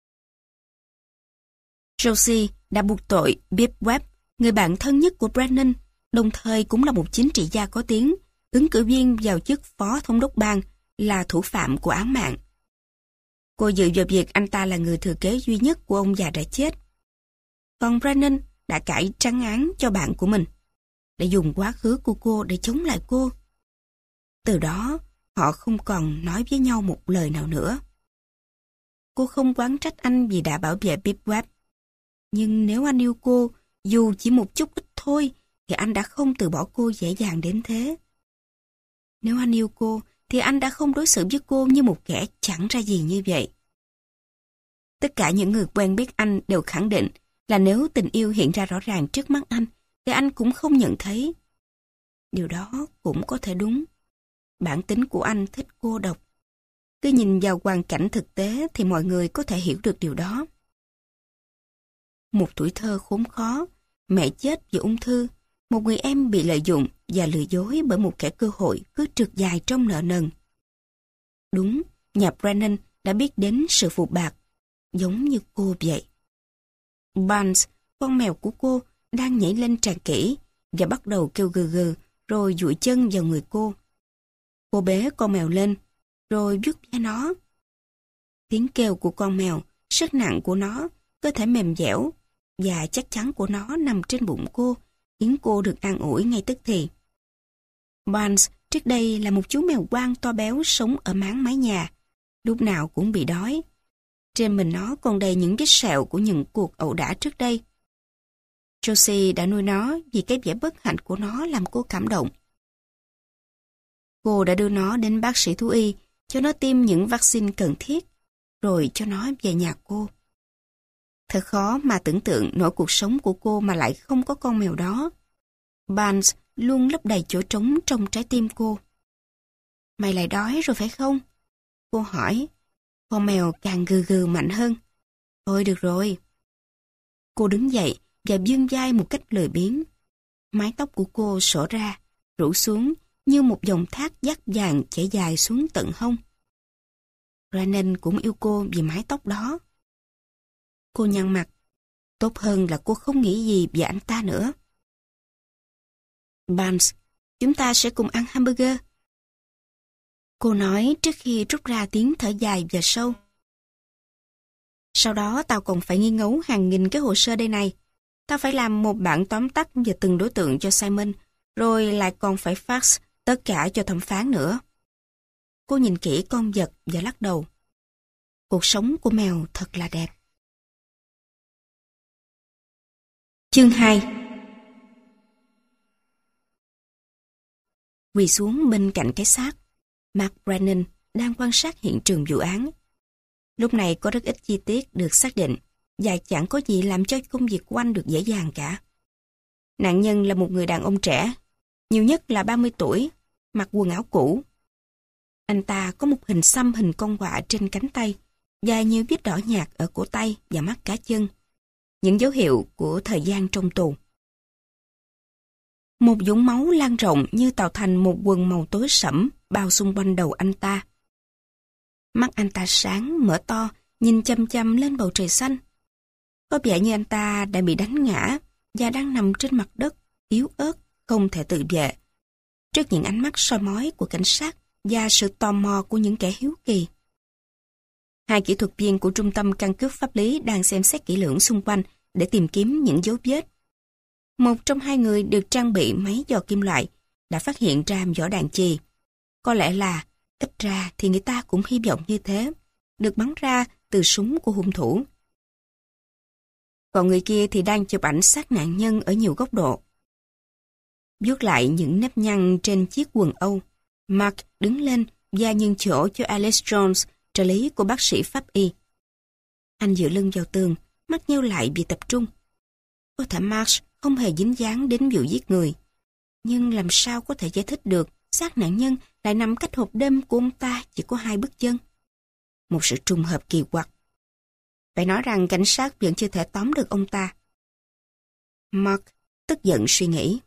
Josie đã buộc tội Bibb Webb, người bạn thân nhất của Brennan, đồng thời cũng là một chính trị gia có tiếng, ứng cử viên vào chức phó thống đốc bang, là thủ phạm của án mạng. Cô dựa vào việc anh ta là người thừa kế duy nhất của ông già đã chết. Còn Brennan đã cải trắng án cho bạn của mình, để dùng quá khứ của cô để chống lại cô. Từ đó, họ không còn nói với nhau một lời nào nữa. Cô không oán trách anh vì đã bảo vệ Bibb Webb. Nhưng nếu anh yêu cô, dù chỉ một chút ít thôi, thì anh đã không từ bỏ cô dễ dàng đến thế. Nếu anh yêu cô, thì anh đã không đối xử với cô như một kẻ chẳng ra gì như vậy. Tất cả những người quen biết anh đều khẳng định là nếu tình yêu hiện ra rõ ràng trước mắt anh, thì anh cũng không nhận thấy. Điều đó cũng có thể đúng. Bản tính của anh thích cô độc. Cứ nhìn vào hoàn cảnh thực tế thì mọi người có thể hiểu được điều đó. Một tuổi thơ khốn khó, mẹ chết vì ung thư, một người em bị lợi dụng và lừa dối bởi một kẻ cơ hội cứ trượt dài trong nợ nần. Đúng, nhà Brennan đã biết đến sự phụ bạc, giống như cô vậy. Barnes, con mèo của cô, đang nhảy lên tràn kỹ và bắt đầu kêu gừ gừ rồi dụi chân vào người cô. Cô bế con mèo lên, rồi vuốt ve nó. Tiếng kêu của con mèo, sức nặng của nó, cơ thể mềm dẻo và chắc chắn của nó nằm trên bụng cô, khiến cô được an ủi ngay tức thì. Barnes trước đây là một chú mèo quang to béo sống ở máng mái nhà, lúc nào cũng bị đói. Trên mình nó còn đầy những vết sẹo của những cuộc ẩu đả trước đây. Josie đã nuôi nó vì cái vẻ bất hạnh của nó làm cô cảm động. Cô đã đưa nó đến bác sĩ thú y cho nó tiêm những vaccine cần thiết, rồi cho nó về nhà cô. Thật khó mà tưởng tượng nổi cuộc sống của cô mà lại không có con mèo đó. Barnes luôn lấp đầy chỗ trống trong trái tim cô. Mày lại đói rồi phải không? Cô hỏi. Con mèo càng gừ gừ mạnh hơn. Thôi được rồi. Cô đứng dậy và vươn vai một cách lười biếng. Mái tóc của cô xõa ra, rủ xuống như một dòng thác dắt vàng chảy dài xuống tận hông. Brennan cũng yêu cô vì mái tóc đó. Cô nhăn mặt. Tốt hơn là cô không nghĩ gì về anh ta nữa. Barnes, chúng ta sẽ cùng ăn hamburger. Cô nói trước khi rút ra tiếng thở dài và sâu. Sau đó tao còn phải nghiên ngấu hàng nghìn cái hồ sơ đây này. Tao phải làm một bản tóm tắt về từng đối tượng cho Simon, rồi lại còn phải fax tất cả cho thẩm phán nữa. Cô nhìn kỹ con vật và lắc đầu. Cuộc sống của mèo thật là đẹp. Chương hai. Quỳ xuống bên cạnh cái xác, Mark Brennan đang quan sát hiện trường vụ án. Lúc này có rất ít chi tiết được xác định và chẳng có gì làm cho công việc của anh được dễ dàng cả. Nạn nhân là một người đàn ông trẻ, nhiều nhất là ba mươi tuổi, mặc quần áo cũ. Anh ta có một hình xăm hình con quạ trên cánh tay và nhiều vết đỏ nhạt ở cổ tay và mắt cá chân, những dấu hiệu của thời gian trong tù. Một vũng máu lan rộng như tạo thành một quần màu tối sẫm bao xung quanh đầu anh ta. Mắt anh ta sáng, mở to, nhìn chăm chăm lên bầu trời xanh. Có vẻ như anh ta đã bị đánh ngã và đang nằm trên mặt đất, yếu ớt, không thể tự vệ. Trước những ánh mắt soi mói của cảnh sát và sự tò mò của những kẻ hiếu kỳ. Hai kỹ thuật viên của Trung tâm Căn cước Pháp lý đang xem xét kỹ lưỡng xung quanh để tìm kiếm những dấu vết. Một trong hai người được trang bị máy dò kim loại đã phát hiện ra vỏ đạn chì. Có lẽ là, ít ra thì người ta cũng hy vọng như thế, được bắn ra từ súng của hung thủ. Còn người kia thì đang chụp ảnh xác nạn nhân ở nhiều góc độ. Vuốt lại những nếp nhăn trên chiếc quần Âu, Mark đứng lên và nhường chỗ cho Alex Jones, trợ lý của bác sĩ pháp y. Anh dựa lưng vào tường, mắt nheo lại vì tập trung. Có thể Marsh không hề dính dáng đến vụ giết người. Nhưng làm sao có thể giải thích được xác nạn nhân lại nằm cách hộp đêm của ông ta chỉ có hai bước chân? Một sự trùng hợp kỳ quặc. Phải nói rằng cảnh sát vẫn chưa thể tóm được ông ta. Mark tức giận suy nghĩ.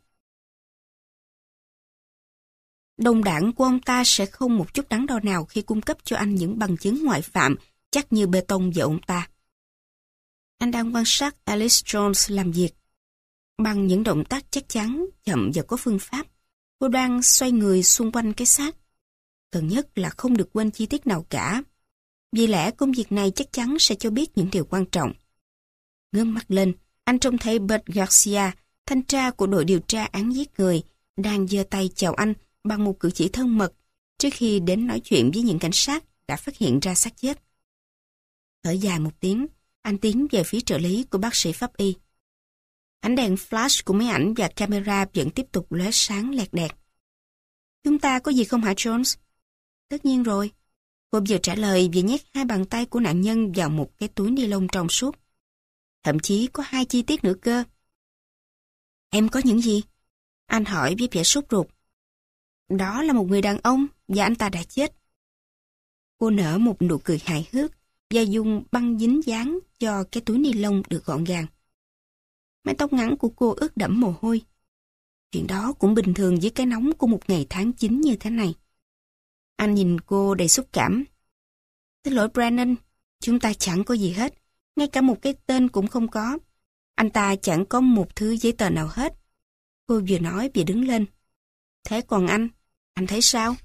Đồng đảng của ông ta sẽ không một chút đắn đo nào khi cung cấp cho anh những bằng chứng ngoại phạm chắc như bê tông về ông ta. Anh đang quan sát Alice Jones làm việc. Bằng những động tác chắc chắn, chậm và có phương pháp, cô đang xoay người xung quanh cái xác. Cần nhất là không được quên chi tiết nào cả. Vì lẽ công việc này chắc chắn sẽ cho biết những điều quan trọng. Ngước mắt lên, anh trông thấy Bert Garcia, thanh tra của đội điều tra án giết người, đang giơ tay chào anh bằng một cử chỉ thân mật trước khi đến nói chuyện với những cảnh sát đã phát hiện ra xác chết. Thở dài một tiếng, anh tiến về phía trợ lý của bác sĩ pháp y. Ánh đèn flash của máy ảnh và camera vẫn tiếp tục lóe sáng lẹt đẹt. Chúng ta có gì không hả Jones? Tất nhiên rồi. Cô vừa trả lời vừa nhét hai bàn tay của nạn nhân vào một cái túi ni lông trong suốt. Thậm chí có hai chi tiết nữa cơ. Em có những gì? Anh hỏi với vẻ sốt ruột. Đó là một người đàn ông và anh ta đã chết. Cô nở một nụ cười hài hước và dùng băng dính dáng cho cái túi ni lông được gọn gàng. Mái tóc ngắn của cô ướt đẫm mồ hôi. Chuyện đó cũng bình thường với cái nóng của một ngày tháng chín như thế này. Anh nhìn cô đầy xúc cảm. Xin lỗi Brennan, chúng ta chẳng có gì hết. Ngay cả một cái tên cũng không có. Anh ta chẳng có một thứ giấy tờ nào hết. Cô vừa nói vừa đứng lên. Thế còn anh, anh thấy sao?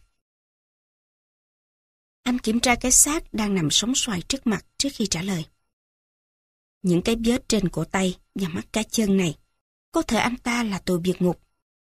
Anh kiểm tra cái xác đang nằm sóng xoài trước mặt trước khi trả lời. Những cái vết trên cổ tay và mắt cá chân này, có thể anh ta là tù biệt ngục.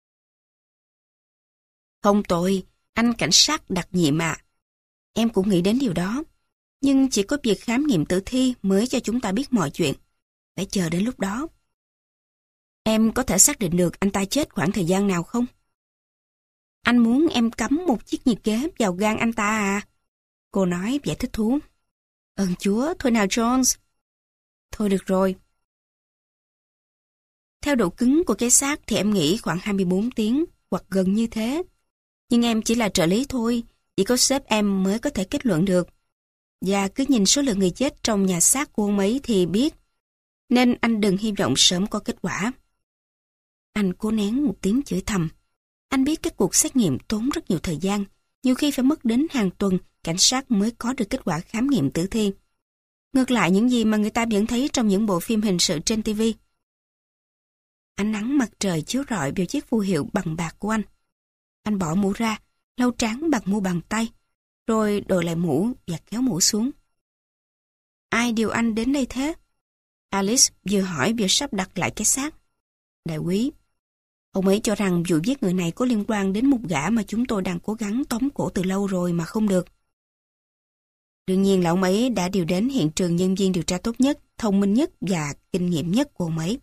Không tội, anh cảnh sát đặc nhiệm ạ. À. Em cũng nghĩ đến điều đó. Nhưng chỉ có việc khám nghiệm tử thi mới cho chúng ta biết mọi chuyện. Phải chờ đến lúc đó. Em có thể xác định được anh ta chết khoảng thời gian nào không? Anh muốn em cắm một chiếc nhiệt kế vào gan anh ta à? Cô nói vẻ thích thú. Ơn Chúa, thôi nào Jones. Thôi được rồi. Theo độ cứng của cái xác thì em nghĩ khoảng hai mươi bốn tiếng. hoặc gần như thế. Nhưng em chỉ là trợ lý thôi, chỉ có sếp em mới có thể kết luận được. Và cứ nhìn số lượng người chết trong nhà xác của ông ấy thì biết. Nên anh đừng hy vọng sớm có kết quả. Anh cố nén một tiếng chửi thầm. Anh biết các cuộc xét nghiệm tốn rất nhiều thời gian, nhiều khi phải mất đến hàng tuần cảnh sát mới có được kết quả khám nghiệm tử thi. Ngược lại những gì mà người ta vẫn thấy trong những bộ phim hình sự trên ti vi. Ánh nắng mặt trời chiếu rọi vào chiếc phù hiệu bằng bạc của anh. Anh bỏ mũ ra, lau trán bằng mu bàn tay, rồi đội lại mũ và kéo mũ xuống. Ai điều anh đến đây thế? Alice vừa hỏi vừa sắp đặt lại cái xác. Đại úy, ông ấy cho rằng vụ giết người này có liên quan đến một gã mà chúng tôi đang cố gắng tóm cổ từ lâu rồi mà không được. Đương nhiên là ông ấy đã điều đến hiện trường nhân viên điều tra tốt nhất, thông minh nhất và kinh nghiệm nhất của ông ấy.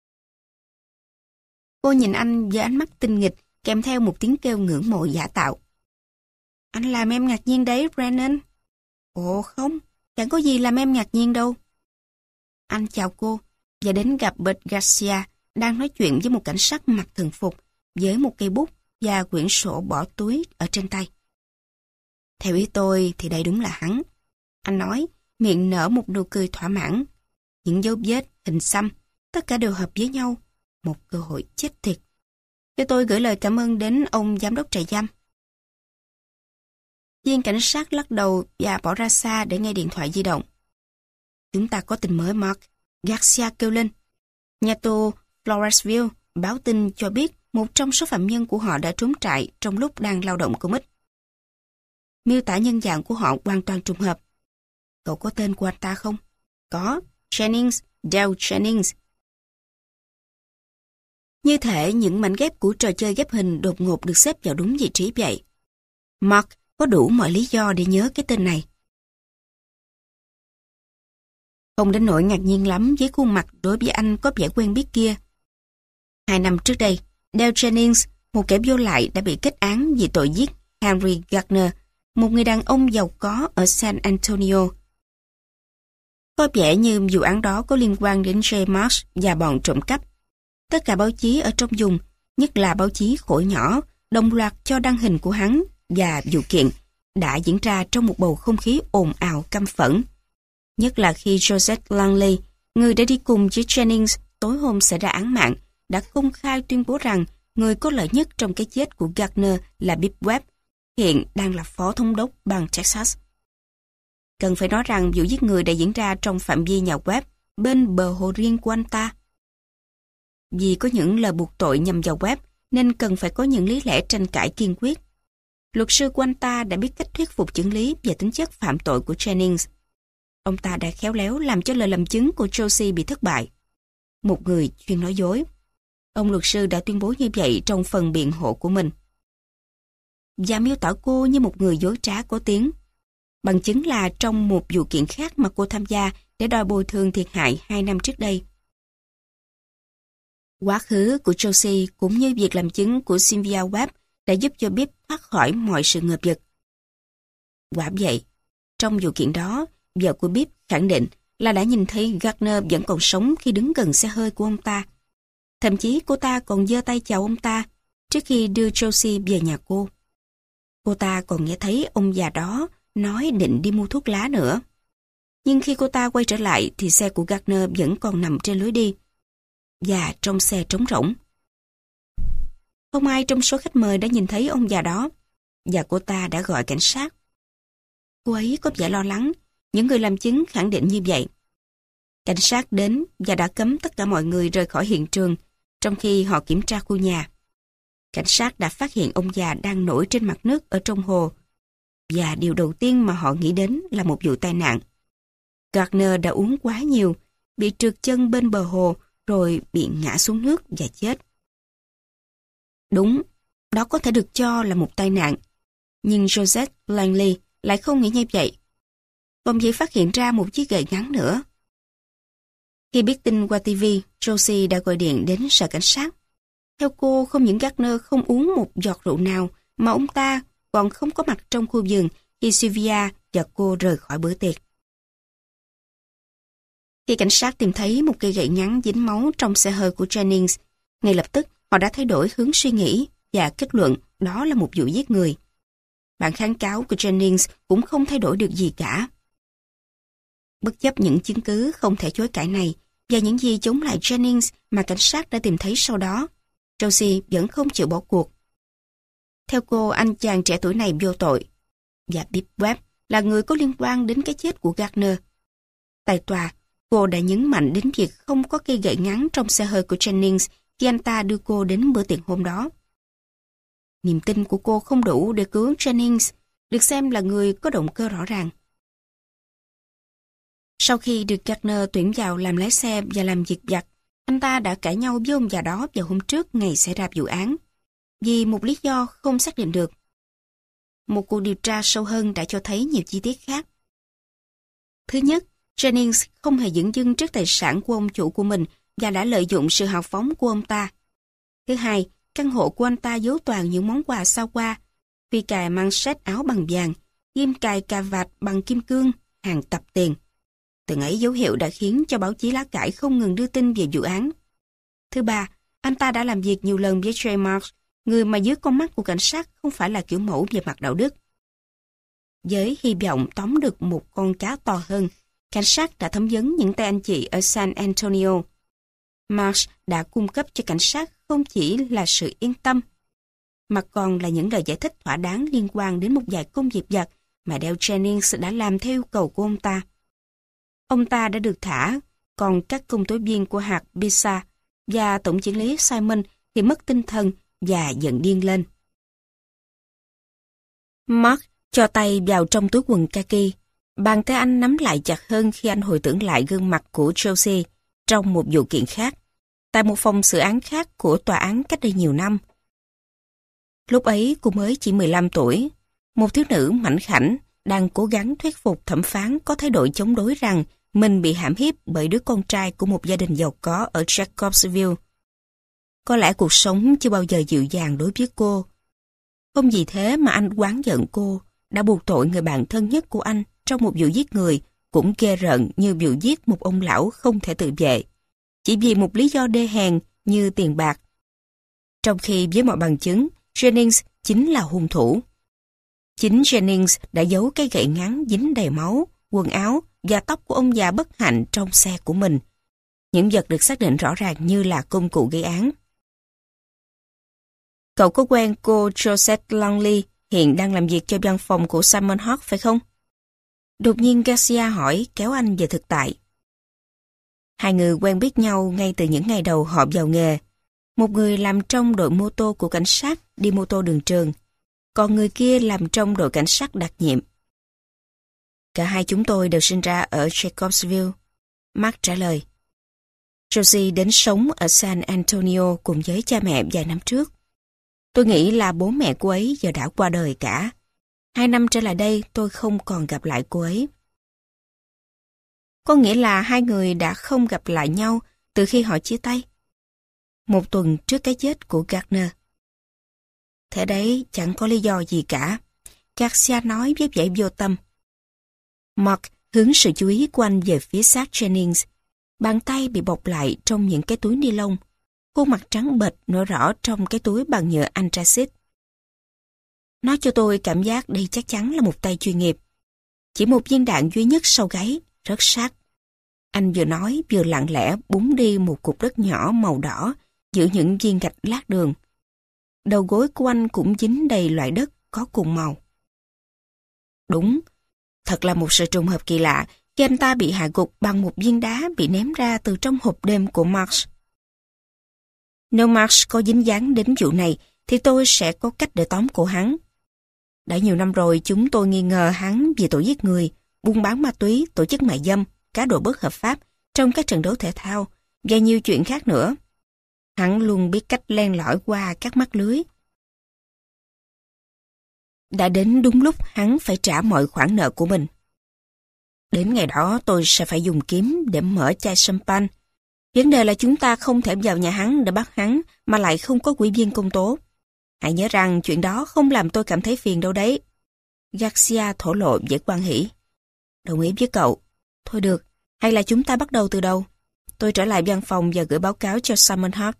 Cô nhìn anh với ánh mắt tinh nghịch, kèm theo một tiếng kêu ngưỡng mộ giả tạo. Anh làm em ngạc nhiên đấy, Brennan. Ồ không, chẳng có gì làm em ngạc nhiên đâu. Anh chào cô, và đến gặp Bert Garcia, đang nói chuyện với một cảnh sát mặc thường phục, với một cây bút và quyển sổ bỏ túi ở trên tay. Theo ý tôi thì đây đúng là hắn. Anh nói, miệng nở một nụ cười thỏa mãn. Những dấu vết, hình xăm, tất cả đều hợp với nhau. Một cơ hội chết tiệt. Cho tôi gửi lời cảm ơn đến ông giám đốc trại giam. Viên cảnh sát lắc đầu và bỏ ra xa để nghe điện thoại di động. Chúng ta có tin mới, Mark. Garcia kêu lên. Nhà tù Floresville báo tin cho biết một trong số phạm nhân của họ đã trốn trại trong lúc đang lao động công ích. Miêu tả nhân dạng của họ hoàn toàn trùng hợp. Cậu có tên của anh ta không? Có, Jennings, Dale Jennings. Như thể những mảnh ghép của trò chơi ghép hình đột ngột được xếp vào đúng vị trí vậy. Mark có đủ mọi lý do để nhớ cái tên này. Không đến nỗi ngạc nhiên lắm với khuôn mặt đối với anh có vẻ quen biết kia. Hai năm trước đây, Dale Jennings, một kẻ vô lại đã bị kết án vì tội giết Henry Gardner, một người đàn ông giàu có ở San Antonio. Có vẻ như vụ án đó có liên quan đến Jay Marsh và bọn trộm cắp. Tất cả báo chí ở trong vùng, nhất là báo chí khổ nhỏ, đồng loạt cho đăng hình của hắn và vụ kiện đã diễn ra trong một bầu không khí ồn ào căm phẫn. Nhất là khi Joseph Langley, người đã đi cùng với Jennings tối hôm xảy ra án mạng, đã công khai tuyên bố rằng người có lợi nhất trong cái chết của Gardner là Bibb Webb, hiện đang là phó thống đốc bang Texas. Cần phải nói rằng vụ giết người đã diễn ra trong phạm vi nhà Webb, bên bờ hồ riêng của anh ta. Vì có những lời buộc tội nhằm vào Webb, nên cần phải có những lý lẽ tranh cãi kiên quyết. Luật sư của anh ta đã biết cách thuyết phục chứng lý về tính chất phạm tội của Jennings. Ông ta đã khéo léo làm cho lời làm chứng của Josie bị thất bại. Một người chuyên nói dối. Ông luật sư đã tuyên bố như vậy trong phần biện hộ của mình. Và miêu tả cô như một người dối trá có tiếng. Bằng chứng là trong một vụ kiện khác mà cô tham gia để đòi bồi thường thiệt hại hai năm trước đây. Quá khứ của Josie cũng như việc làm chứng của Cynthia Webb đã giúp cho Bibb thoát khỏi mọi sự ngợp giật. Quả vậy, trong vụ kiện đó, vợ của Bibb khẳng định là đã nhìn thấy Gardner vẫn còn sống khi đứng gần xe hơi của ông ta. Thậm chí cô ta còn giơ tay chào ông ta trước khi đưa Josie về nhà cô. Cô ta còn nghe thấy ông già đó nói định đi mua thuốc lá nữa. Nhưng khi cô ta quay trở lại thì xe của Gardner vẫn còn nằm trên lối đi. Và trong xe trống rỗng. Không ai trong số khách mời đã nhìn thấy ông già đó. Và cô ta đã gọi cảnh sát. Cô ấy có vẻ lo lắng. Những người làm chứng khẳng định như vậy. Cảnh sát đến và đã cấm tất cả mọi người rời khỏi hiện trường trong khi họ kiểm tra khu nhà. Cảnh sát đã phát hiện ông già đang nổi trên mặt nước ở trong hồ. Và điều đầu tiên mà họ nghĩ đến là một vụ tai nạn. Gardner đã uống quá nhiều, bị trượt chân bên bờ hồ rồi bị ngã xuống nước và chết. Đúng, đó có thể được cho là một tai nạn. Nhưng Joseph Langley lại không nghĩ như vậy. Ông chỉ phát hiện ra một chiếc gậy ngắn nữa. Khi biết tin qua ti vi, Josie đã gọi điện đến sở cảnh sát. Theo cô, không những Gardner không uống một giọt rượu nào, mà ông ta còn không có mặt trong khu vườn khi Sylvia và cô rời khỏi bữa tiệc. Khi cảnh sát tìm thấy một cây gậy ngắn dính máu trong xe hơi của Jennings, ngay lập tức họ đã thay đổi hướng suy nghĩ và kết luận đó là một vụ giết người. Bản kháng cáo của Jennings cũng không thay đổi được gì cả. Bất chấp những chứng cứ không thể chối cãi này và những gì chống lại Jennings mà cảnh sát đã tìm thấy sau đó, Rosie vẫn không chịu bỏ cuộc. Theo cô, anh chàng trẻ tuổi này vô tội, và Bibb Webb là người có liên quan đến cái chết của Gardner. Tại tòa, cô đã nhấn mạnh đến việc không có cây gậy ngắn trong xe hơi của Jennings khi anh ta đưa cô đến bữa tiệc hôm đó. Niềm tin của cô không đủ để cứu Jennings, được xem là người có động cơ rõ ràng. Sau khi được Gardner tuyển vào làm lái xe và làm việc vặt, anh ta đã cãi nhau với ông già đó vào hôm trước ngày xảy ra vụ án, vì một lý do không xác định được. Một cuộc điều tra sâu hơn đã cho thấy nhiều chi tiết khác. Thứ nhất, Jennings không hề dửng dưng trước tài sản của ông chủ của mình và đã lợi dụng sự hào phóng của ông ta. Thứ hai, căn hộ của anh ta giấu toàn những món quà sao qua, phi cài mang set áo bằng vàng, ghim cài cà vạt bằng kim cương, hàng tập tiền. Từng ấy dấu hiệu đã khiến cho báo chí lá cải không ngừng đưa tin về vụ án. Thứ ba, anh ta đã làm việc nhiều lần với J. Marks, người mà dưới con mắt của cảnh sát không phải là kiểu mẫu về mặt đạo đức. Với hy vọng tóm được một con cá to hơn, cảnh sát đã thẩm vấn những tay anh chị ở San Antonio. Marks đã cung cấp cho cảnh sát không chỉ là sự yên tâm, mà còn là những lời giải thích thỏa đáng liên quan đến một vài công việc vặt mà Dale Jennings đã làm theo yêu cầu của ông ta. Ông ta đã được thả, còn các công tố viên của hạt Pisa và tổng chưởng lý Simon thì mất tinh thần và giận điên lên. Mark cho tay vào trong túi quần kaki. Bàn tay anh nắm lại chặt hơn khi anh hồi tưởng lại gương mặt của Josie trong một vụ kiện khác, tại một phòng xử án khác của tòa án cách đây nhiều năm. Lúc ấy cô mới chỉ mười lăm tuổi, một thiếu nữ mảnh khảnh đang cố gắng thuyết phục thẩm phán có thái độ chống đối rằng mình bị hãm hiếp bởi đứa con trai của một gia đình giàu có ở Jacobsville. Có lẽ cuộc sống chưa bao giờ dịu dàng đối với cô. Không vì thế mà anh oán giận cô đã buộc tội người bạn thân nhất của anh trong một vụ giết người cũng ghê rợn như vụ giết một ông lão không thể tự vệ, chỉ vì một lý do đê hèn như tiền bạc. Trong khi với mọi bằng chứng, Jennings chính là hung thủ. Chính Jennings đã giấu cái gậy ngắn dính đầy máu, quần áo và tóc của ông già bất hạnh trong xe của mình. Những vật được xác định rõ ràng như là công cụ gây án. Cậu có quen cô Josette Longley, hiện đang làm việc cho văn phòng của Simon Hart phải không? Đột nhiên Garcia hỏi, kéo anh về thực tại. Hai người quen biết nhau ngay từ những ngày đầu họ vào nghề. Một người làm trong đội mô tô của cảnh sát đi mô tô đường trường, còn người kia làm trong đội cảnh sát đặc nhiệm. Cả hai chúng tôi đều sinh ra ở Jacobsville, Mark trả lời. Josie đến sống ở San Antonio cùng với cha mẹ vài năm trước. Tôi nghĩ là bố mẹ cô ấy giờ đã qua đời cả. Hai năm trở lại đây tôi không còn gặp lại cô ấy. Có nghĩa là hai người đã không gặp lại nhau từ khi họ chia tay. Một tuần trước cái chết của Gardner. Thế đấy chẳng có lý do gì cả, Garcia nói với vẻ vô tâm. Mark hướng sự chú ý của anh về phía xác Jennings. Bàn tay bị bọc lại trong những cái túi ni lông. Khuôn mặt trắng bệch nổi rõ trong cái túi bằng nhựa anthracite. Nó cho tôi cảm giác đây chắc chắn là một tay chuyên nghiệp. Chỉ một viên đạn duy nhất sau gáy, rất sát. Anh vừa nói vừa lặng lẽ búng đi một cục đất nhỏ màu đỏ giữa những viên gạch lát đường. Đầu gối của anh cũng dính đầy loại đất có cùng màu. Đúng, thật là một sự trùng hợp kỳ lạ khi anh ta bị hạ gục bằng một viên đá bị ném ra từ trong hộp đêm của Marks. Nếu Marks có dính dáng đến vụ này thì tôi sẽ có cách để tóm cổ hắn. Đã nhiều năm rồi chúng tôi nghi ngờ hắn vì tội giết người, buôn bán ma túy, tổ chức mại dâm, cá độ bất hợp pháp trong các trận đấu thể thao và nhiều chuyện khác nữa. Hắn luôn biết cách len lỏi qua các mắt lưới. Đã đến đúng lúc hắn phải trả mọi khoản nợ của mình. Đến ngày đó tôi sẽ phải dùng kiếm để mở chai champagne. Vấn đề là chúng ta không thể vào nhà hắn để bắt hắn mà lại không có quỹ viên công tố. Hãy nhớ rằng chuyện đó không làm tôi cảm thấy phiền đâu đấy. Garcia thổ lộ vẻ hoan hỉ. Đồng ý với cậu. Thôi được, hay là chúng ta bắt đầu từ đầu. Tôi trở lại văn phòng và gửi báo cáo cho Simon Hart.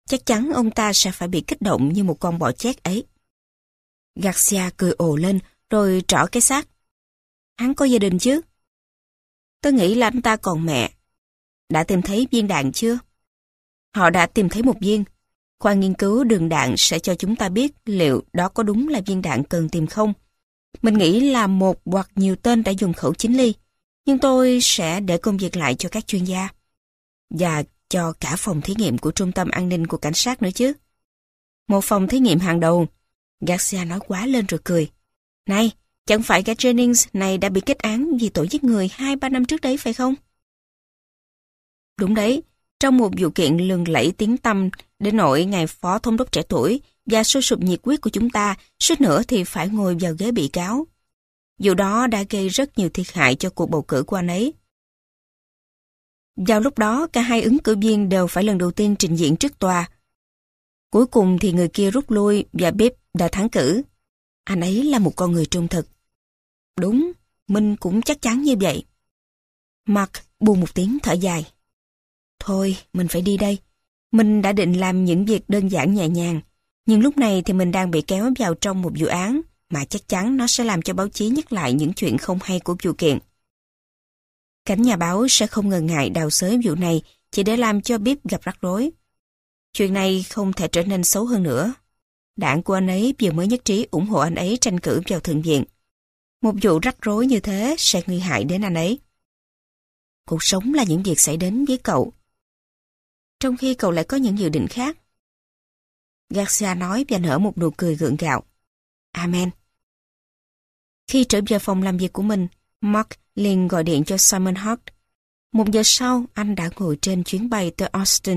Chắc chắn ông ta sẽ phải bị kích động như một con bọ chét ấy. Garcia cười ồ lên, rồi trỏ cái xác. Hắn có gia đình chứ? Tôi nghĩ là anh ta còn mẹ. Đã tìm thấy viên đạn chưa? Họ đã tìm thấy một viên. Khoa nghiên cứu đường đạn sẽ cho chúng ta biết liệu đó có đúng là viên đạn cần tìm không. Mình nghĩ là một hoặc nhiều tên đã dùng khẩu chín ly, nhưng tôi sẽ để công việc lại cho các chuyên gia. Và cho cả phòng thí nghiệm của trung tâm an ninh của cảnh sát nữa chứ. Một phòng thí nghiệm hàng đầu. Garcia nói quá lên rồi cười. Này, chẳng phải cái Jennings này đã bị kết án vì tội giết người hai ba năm trước đấy phải không? Đúng đấy, trong một vụ kiện lừng lẫy tiếng tăm đến nỗi ngài phó thống đốc trẻ tuổi và sôi sục nhiệt huyết của chúng ta suýt nữa thì phải ngồi vào ghế bị cáo. Vụ đó đã gây rất nhiều thiệt hại cho cuộc bầu cử của anh ấy. Vào lúc đó, cả hai ứng cử viên đều phải lần đầu tiên trình diện trước tòa. Cuối cùng thì người kia rút lui và Bibb đã thắng cử. Anh ấy là một con người trung thực. Đúng, mình cũng chắc chắn như vậy. Mark buông một tiếng thở dài. Thôi, mình phải đi đây. Mình đã định làm những việc đơn giản nhẹ nhàng, nhưng lúc này thì mình đang bị kéo vào trong một vụ án mà chắc chắn nó sẽ làm cho báo chí nhắc lại những chuyện không hay của vụ kiện. Cánh nhà báo sẽ không ngần ngại đào xới vụ này chỉ để làm cho Bibb gặp rắc rối. Chuyện này không thể trở nên xấu hơn nữa. Đảng của anh ấy vừa mới nhất trí ủng hộ anh ấy tranh cử vào Thượng viện. Một vụ rắc rối như thế sẽ nguy hại đến anh ấy. Cuộc sống là những việc xảy đến với cậu, trong khi cậu lại có những dự định khác. Garcia nói và nở một nụ cười gượng gạo. Amen. Khi trở về phòng làm việc của mình, Mark liền gọi điện cho Simon Hart. Một giờ sau, anh đã ngồi trên chuyến bay tới Austin.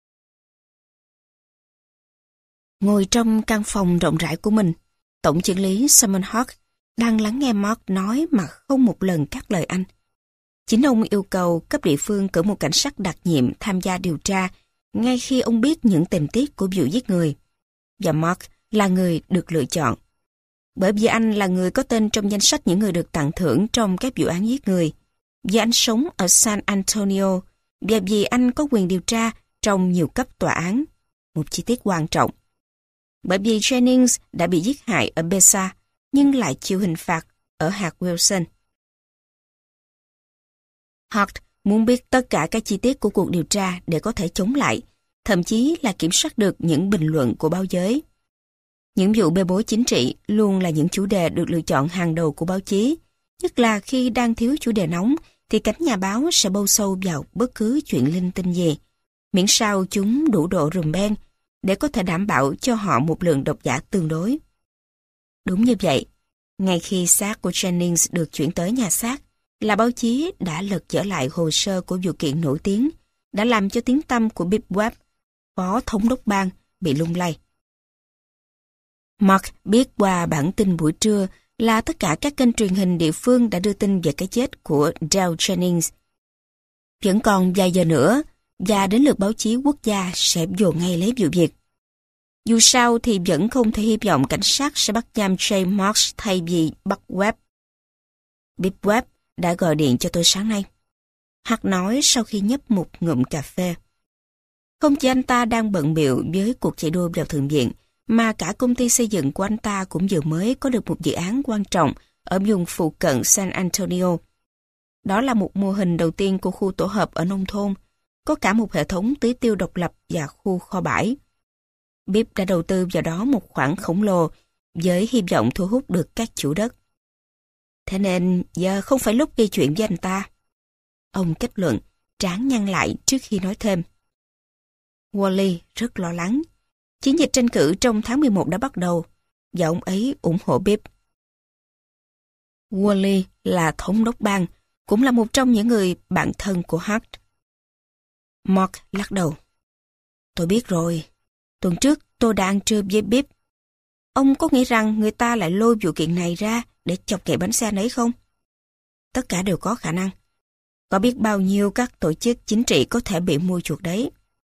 Ngồi trong căn phòng rộng rãi của mình, Tổng chưởng lý Simon Hart đang lắng nghe Mark nói mà không một lần cắt lời anh. Chính ông yêu cầu cấp địa phương cử một cảnh sát đặc nhiệm tham gia điều tra ngay khi ông biết những tình tiết của vụ giết người. Và Mark là người được lựa chọn. Bởi vì anh là người có tên trong danh sách những người được tặng thưởng trong các vụ án giết người. Vì anh sống ở San Antonio và vì anh có quyền điều tra trong nhiều cấp tòa án. Một chi tiết quan trọng. Bởi vì Jennings đã bị giết hại ở Besa nhưng lại chịu hình phạt ở hạt Wilson. Hart muốn biết tất cả các chi tiết của cuộc điều tra để có thể chống lại, thậm chí là kiểm soát được những bình luận của báo giới. Những vụ bê bối chính trị luôn là những chủ đề được lựa chọn hàng đầu của báo chí, nhất là khi đang thiếu chủ đề nóng thì cánh nhà báo sẽ bâu sâu vào bất cứ chuyện linh tinh gì, miễn sao chúng đủ độ rùm beng để có thể đảm bảo cho họ một lượng độc giả tương đối. Đúng như vậy, ngay khi xác của Jennings được chuyển tới nhà xác, là báo chí đã lật trở lại hồ sơ của vụ kiện nổi tiếng, đã làm cho tiếng tăm của Bibb Webb, phó thống đốc bang, bị lung lay. Mark biết qua bản tin buổi trưa là tất cả các kênh truyền hình địa phương đã đưa tin về cái chết của Dale Jennings. Vẫn còn vài giờ nữa, và đến lượt báo chí quốc gia sẽ dồn ngay lấy vụ việc. Dù sao thì vẫn không thể hy vọng cảnh sát sẽ bắt giam Jay Marks thay vì bắt Webb. Bibb Webb đã gọi điện cho tôi sáng nay. Hart nói sau khi nhấp một ngụm cà phê. Không chỉ anh ta đang bận bịu với cuộc chạy đua vào Thượng viện, mà cả công ty xây dựng của anh ta cũng vừa mới có được một dự án quan trọng ở vùng phụ cận San Antonio. Đó là một mô hình đầu tiên của khu tổ hợp ở nông thôn, có cả một hệ thống tưới tiêu độc lập và khu kho bãi. Bibb đã đầu tư vào đó một khoản khổng lồ với hy vọng thu hút được các chủ đất. Thế nên giờ không phải lúc gây chuyện với anh ta. Ông kết luận, trán nhăn lại trước khi nói thêm. Wally rất lo lắng. Chiến dịch tranh cử trong tháng mười một đã bắt đầu, và ông ấy ủng hộ Bibb. Wally là thống đốc bang, cũng là một trong những người bạn thân của Hart. Mark lắc đầu. Tôi biết rồi. Tuần trước tôi đã ăn trưa với Bibb. Ông có nghĩ rằng người ta lại lôi vụ kiện này ra để chọc ghẹo bánh xe ấy không? Tất cả đều có khả năng. Có biết bao nhiêu các tổ chức chính trị có thể bị mua chuộc đấy.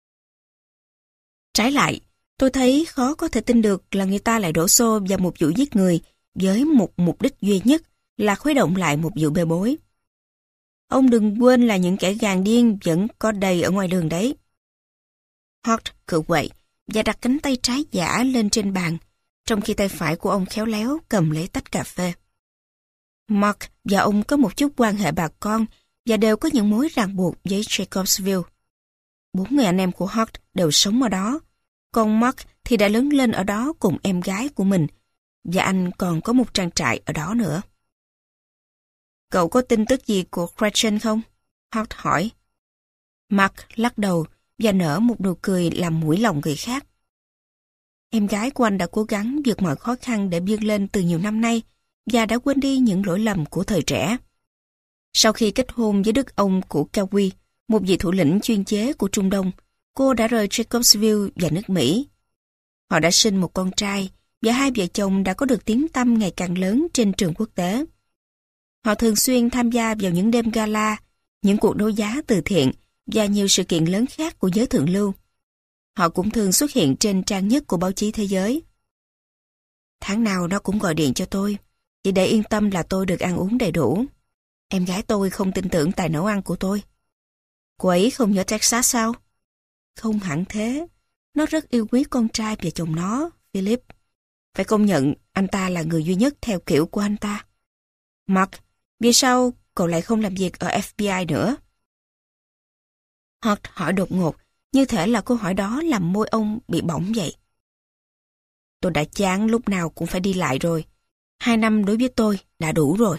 Trái lại, tôi thấy khó có thể tin được là người ta lại đổ xô vào một vụ giết người với một mục đích duy nhất là khuấy động lại một vụ bê bối. Ông đừng quên là những kẻ gàn điên vẫn có đầy ở ngoài đường đấy. Hart cự quậy và đặt cánh tay trái giả lên trên bàn, trong khi tay phải của ông khéo léo cầm lấy tách cà phê. Mark và ông có một chút quan hệ bà con và đều có những mối ràng buộc với Jacobsville. Bốn người anh em của Hart đều sống ở đó, còn Mark thì đã lớn lên ở đó cùng em gái của mình, và anh còn có một trang trại ở đó nữa. Cậu có tin tức gì của Gretchen không? Hart hỏi. Mark lắc đầu và nở một nụ cười làm mũi lòng người khác. Em gái của anh đã cố gắng vượt mọi khó khăn để vươn lên từ nhiều năm nay và đã quên đi những lỗi lầm của thời trẻ. Sau khi kết hôn với đức ông của Kawi, một vị thủ lĩnh chuyên chế của Trung Đông, cô đã rời Jacobsville và nước Mỹ. Họ đã sinh một con trai và hai vợ chồng đã có được tiếng tăm ngày càng lớn trên trường quốc tế. Họ thường xuyên tham gia vào những đêm gala, những cuộc đấu giá từ thiện và nhiều sự kiện lớn khác của giới thượng lưu. Họ cũng thường xuất hiện trên trang nhất của báo chí thế giới. Tháng nào nó cũng gọi điện cho tôi, chỉ để yên tâm là tôi được ăn uống đầy đủ. Em gái tôi không tin tưởng tài nấu ăn của tôi. Cô ấy không nhớ Texas sao? Không hẳn thế. Nó rất yêu quý con trai và chồng nó, Philip. Phải công nhận anh ta là người duy nhất theo kiểu của anh ta. Mark, vì sao cậu lại không làm việc ở ép bê i nữa? Hart hỏi đột ngột, như thể là câu hỏi đó làm môi ông bị bỏng vậy. Tôi đã chán lúc nào cũng phải đi lại rồi. Hai năm đối với tôi đã đủ rồi.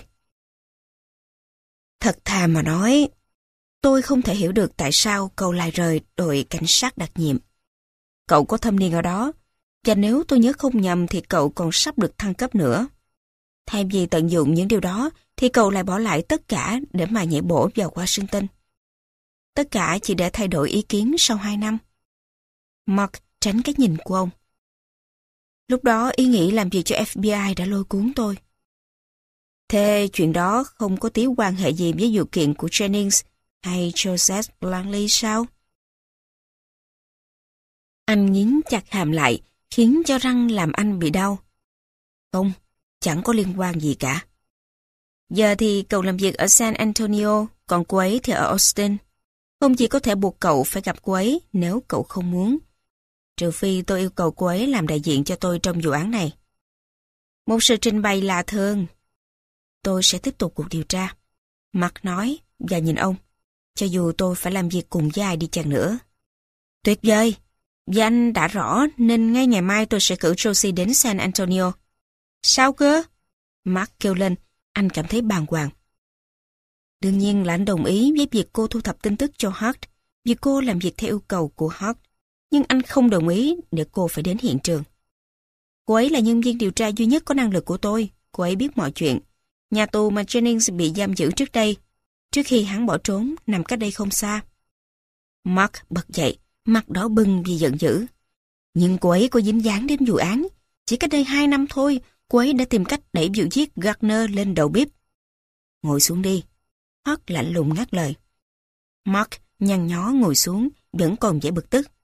Thật thà mà nói, tôi không thể hiểu được tại sao cậu lại rời đội cảnh sát đặc nhiệm. Cậu có thâm niên ở đó, và nếu tôi nhớ không nhầm thì cậu còn sắp được thăng cấp nữa. Thay vì tận dụng những điều đó, thì cậu lại bỏ lại tất cả để mà nhảy bổ vào Washington. Tất cả chỉ để thay đổi ý kiến sau hai năm. Mark tránh cái nhìn của ông. Lúc đó ý nghĩ làm việc cho ép bê i đã lôi cuốn tôi. Thế chuyện đó không có tí quan hệ gì với vụ kiện của Jennings hay Joseph Langley sao? Anh nghiến chặt hàm lại, khiến cho răng làm anh bị đau. Không, chẳng có liên quan gì cả. Giờ thì cậu làm việc ở San Antonio, còn cô ấy thì ở Austin. Không chỉ có thể buộc cậu phải gặp cô ấy nếu cậu không muốn. Trừ phi tôi yêu cầu cô ấy làm đại diện cho tôi trong vụ án này. Một sự trình bày lạ thường. Tôi sẽ tiếp tục cuộc điều tra. Mark nói và nhìn ông. Cho dù tôi phải làm việc cùng với ai đi chăng nữa. Tuyệt vời. Và anh đã rõ nên ngay ngày mai tôi sẽ cử Josie đến San Antonio. Sao cơ? Mark kêu lên. Anh cảm thấy bàng hoàng. Đương nhiên là anh đồng ý với việc cô thu thập tin tức cho Hart, vì cô làm việc theo yêu cầu của Hart. Nhưng anh không đồng ý để cô phải đến hiện trường. Cô ấy là nhân viên điều tra duy nhất có năng lực của tôi. Cô ấy biết mọi chuyện. Nhà tù mà Jennings bị giam giữ trước đây, trước khi hắn bỏ trốn, nằm cách đây không xa. Mark bật dậy, mặt đỏ bừng vì giận dữ. Nhưng cô ấy có dính dáng đến vụ án. Chỉ cách đây hai năm thôi, cô ấy đã tìm cách đẩy vụ giết Gardner lên đầu bếp. Ngồi xuống đi. Hart lạnh lùng ngắt lời. Mark nhăn nhó ngồi xuống, vẫn còn vẻ bực tức.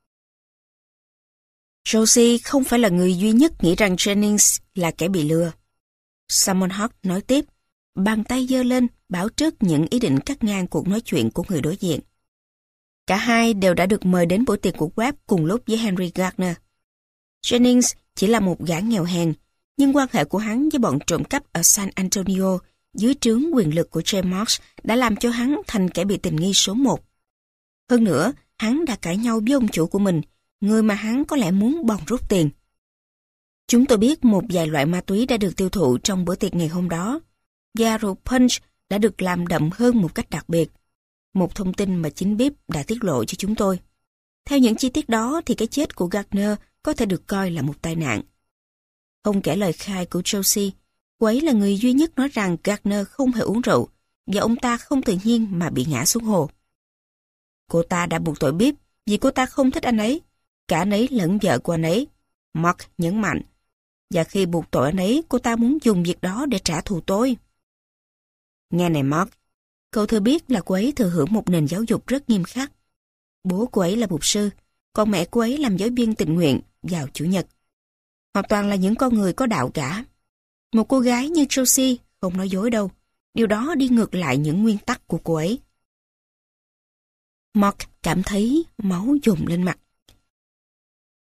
Josie không phải là người duy nhất nghĩ rằng Jennings là kẻ bị lừa. Simon Hart nói tiếp, bàn tay giơ lên, báo trước những ý định cắt ngang cuộc nói chuyện của người đối diện. Cả hai đều đã được mời đến buổi tiệc của Webb cùng lúc với Henry Gardner. Jennings chỉ là một gã nghèo hèn, nhưng quan hệ của hắn với bọn trộm cắp ở San Antonio dưới trướng quyền lực của James Marsh đã làm cho hắn thành kẻ bị tình nghi số một. Hơn nữa, hắn đã cãi nhau với ông chủ của mình, người mà hắn có lẽ muốn bòn rút tiền. Chúng tôi biết một vài loại ma túy đã được tiêu thụ trong bữa tiệc ngày hôm đó, và rượu punch đã được làm đậm hơn một cách đặc biệt. Một thông tin mà chính bếp đã tiết lộ cho chúng tôi. Theo những chi tiết đó thì cái chết của Gardner có thể được coi là một tai nạn. Không kể lời khai của Josie, cô ấy là người duy nhất nói rằng Gardner không hề uống rượu và ông ta không tự nhiên mà bị ngã xuống hồ. Cô ta đã buộc tội bếp vì cô ta không thích anh ấy, cả anh ấy lẫn vợ của anh ấy. Mark nhấn mạnh. Và khi buộc tội anh ấy, cô ta muốn dùng việc đó để trả thù tôi. Nghe này Mark, cậu thừa biết là cô ấy thừa hưởng một nền giáo dục rất nghiêm khắc. Bố cô ấy là mục sư, còn mẹ cô ấy làm giáo viên tình nguyện vào Chủ nhật. Họ toàn là những con người có đạo cả. Một cô gái như Josie không nói dối đâu. Điều đó đi ngược lại những nguyên tắc của cô ấy. Mark cảm thấy máu dồn lên mặt.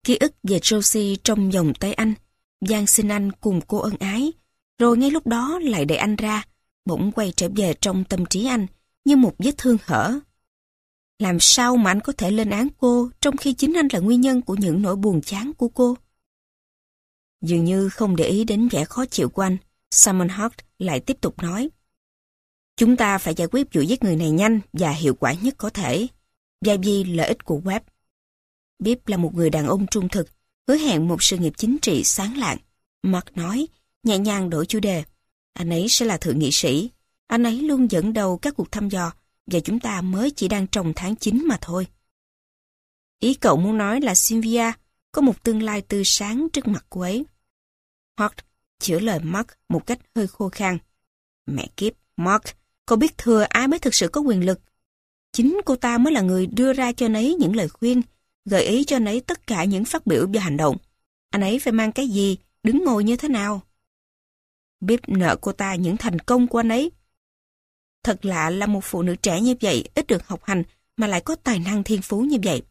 Ký ức về Josie trong vòng tay anh, van xin anh cùng cô ân ái, rồi ngay lúc đó lại đẩy anh ra, bỗng quay trở về trong tâm trí anh như một vết thương hở. Làm sao mà anh có thể lên án cô trong khi chính anh là nguyên nhân của những nỗi buồn chán của cô? Dường như không để ý đến vẻ khó chịu của anh, Simon Hart lại tiếp tục nói. Chúng ta phải giải quyết vụ giết người này nhanh và hiệu quả nhất có thể, và vì lợi ích của Webb. Bibb là một người đàn ông trung thực, hứa hẹn một sự nghiệp chính trị sáng lạng. Mark nói, nhẹ nhàng đổi chủ đề. Anh ấy sẽ là thượng nghị sĩ. Anh ấy luôn dẫn đầu các cuộc thăm dò, và chúng ta mới chỉ đang trong tháng chín mà thôi. Ý cậu muốn nói là Sylvia có một tương lai tươi sáng trước mặt cô ấy. Hart chữa lời Mark một cách hơi khô khan. Mẹ kiếp, Mark, cậu biết thừa ai mới thực sự có quyền lực. Chính cô ta mới là người đưa ra cho anh ấy những lời khuyên, gợi ý cho anh ấy tất cả những phát biểu và hành động. Anh ấy phải mang cái gì, đứng ngồi như thế nào. Bibb nợ cô ta những thành công của anh ấy. Thật lạ là một phụ nữ trẻ như vậy, ít được học hành, mà lại có tài năng thiên phú như vậy.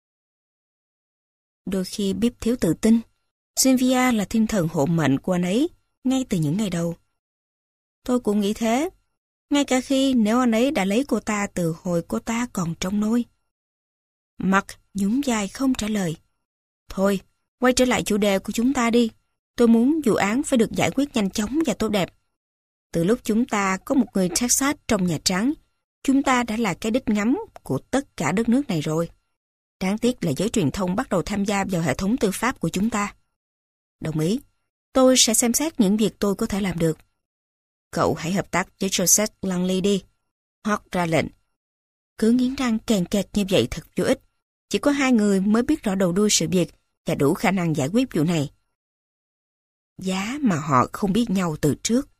Đôi khi Bibb thiếu tự tin. Sylvia là thiên thần hộ mệnh của anh ấy, ngay từ những ngày đầu. Tôi cũng nghĩ thế, ngay cả khi nếu anh ấy đã lấy cô ta từ hồi cô ta còn trong nôi. Mark nhún vai không trả lời. Thôi, quay trở lại chủ đề của chúng ta đi. Tôi muốn vụ án phải được giải quyết nhanh chóng và tốt đẹp. Từ lúc chúng ta có một người Texas trong Nhà Trắng, chúng ta đã là cái đích ngắm của tất cả đất nước này rồi. Đáng tiếc là giới truyền thông bắt đầu tham gia vào hệ thống tư pháp của chúng ta. Đồng ý, tôi sẽ xem xét những việc tôi có thể làm được. Cậu hãy hợp tác với Joseph Langley đi. Hart ra lệnh. Cứ nghiến răng kèn kẹt như vậy thật vô ích. Chỉ có hai người mới biết rõ đầu đuôi sự việc và đủ khả năng giải quyết vụ này. Giá mà họ không biết nhau từ trước.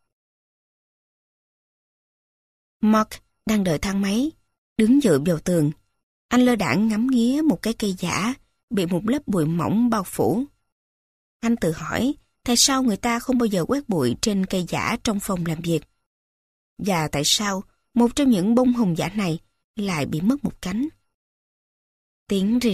Mark đang đợi thang máy, đứng dựa vào tường. Anh lơ đãng ngắm nghía một cái cây giả bị một lớp bụi mỏng bao phủ. Anh tự hỏi tại sao người ta không bao giờ quét bụi trên cây giả trong phòng làm việc. Và tại sao một trong những bông hồng giả này lại bị mất một cánh. Tiếng rì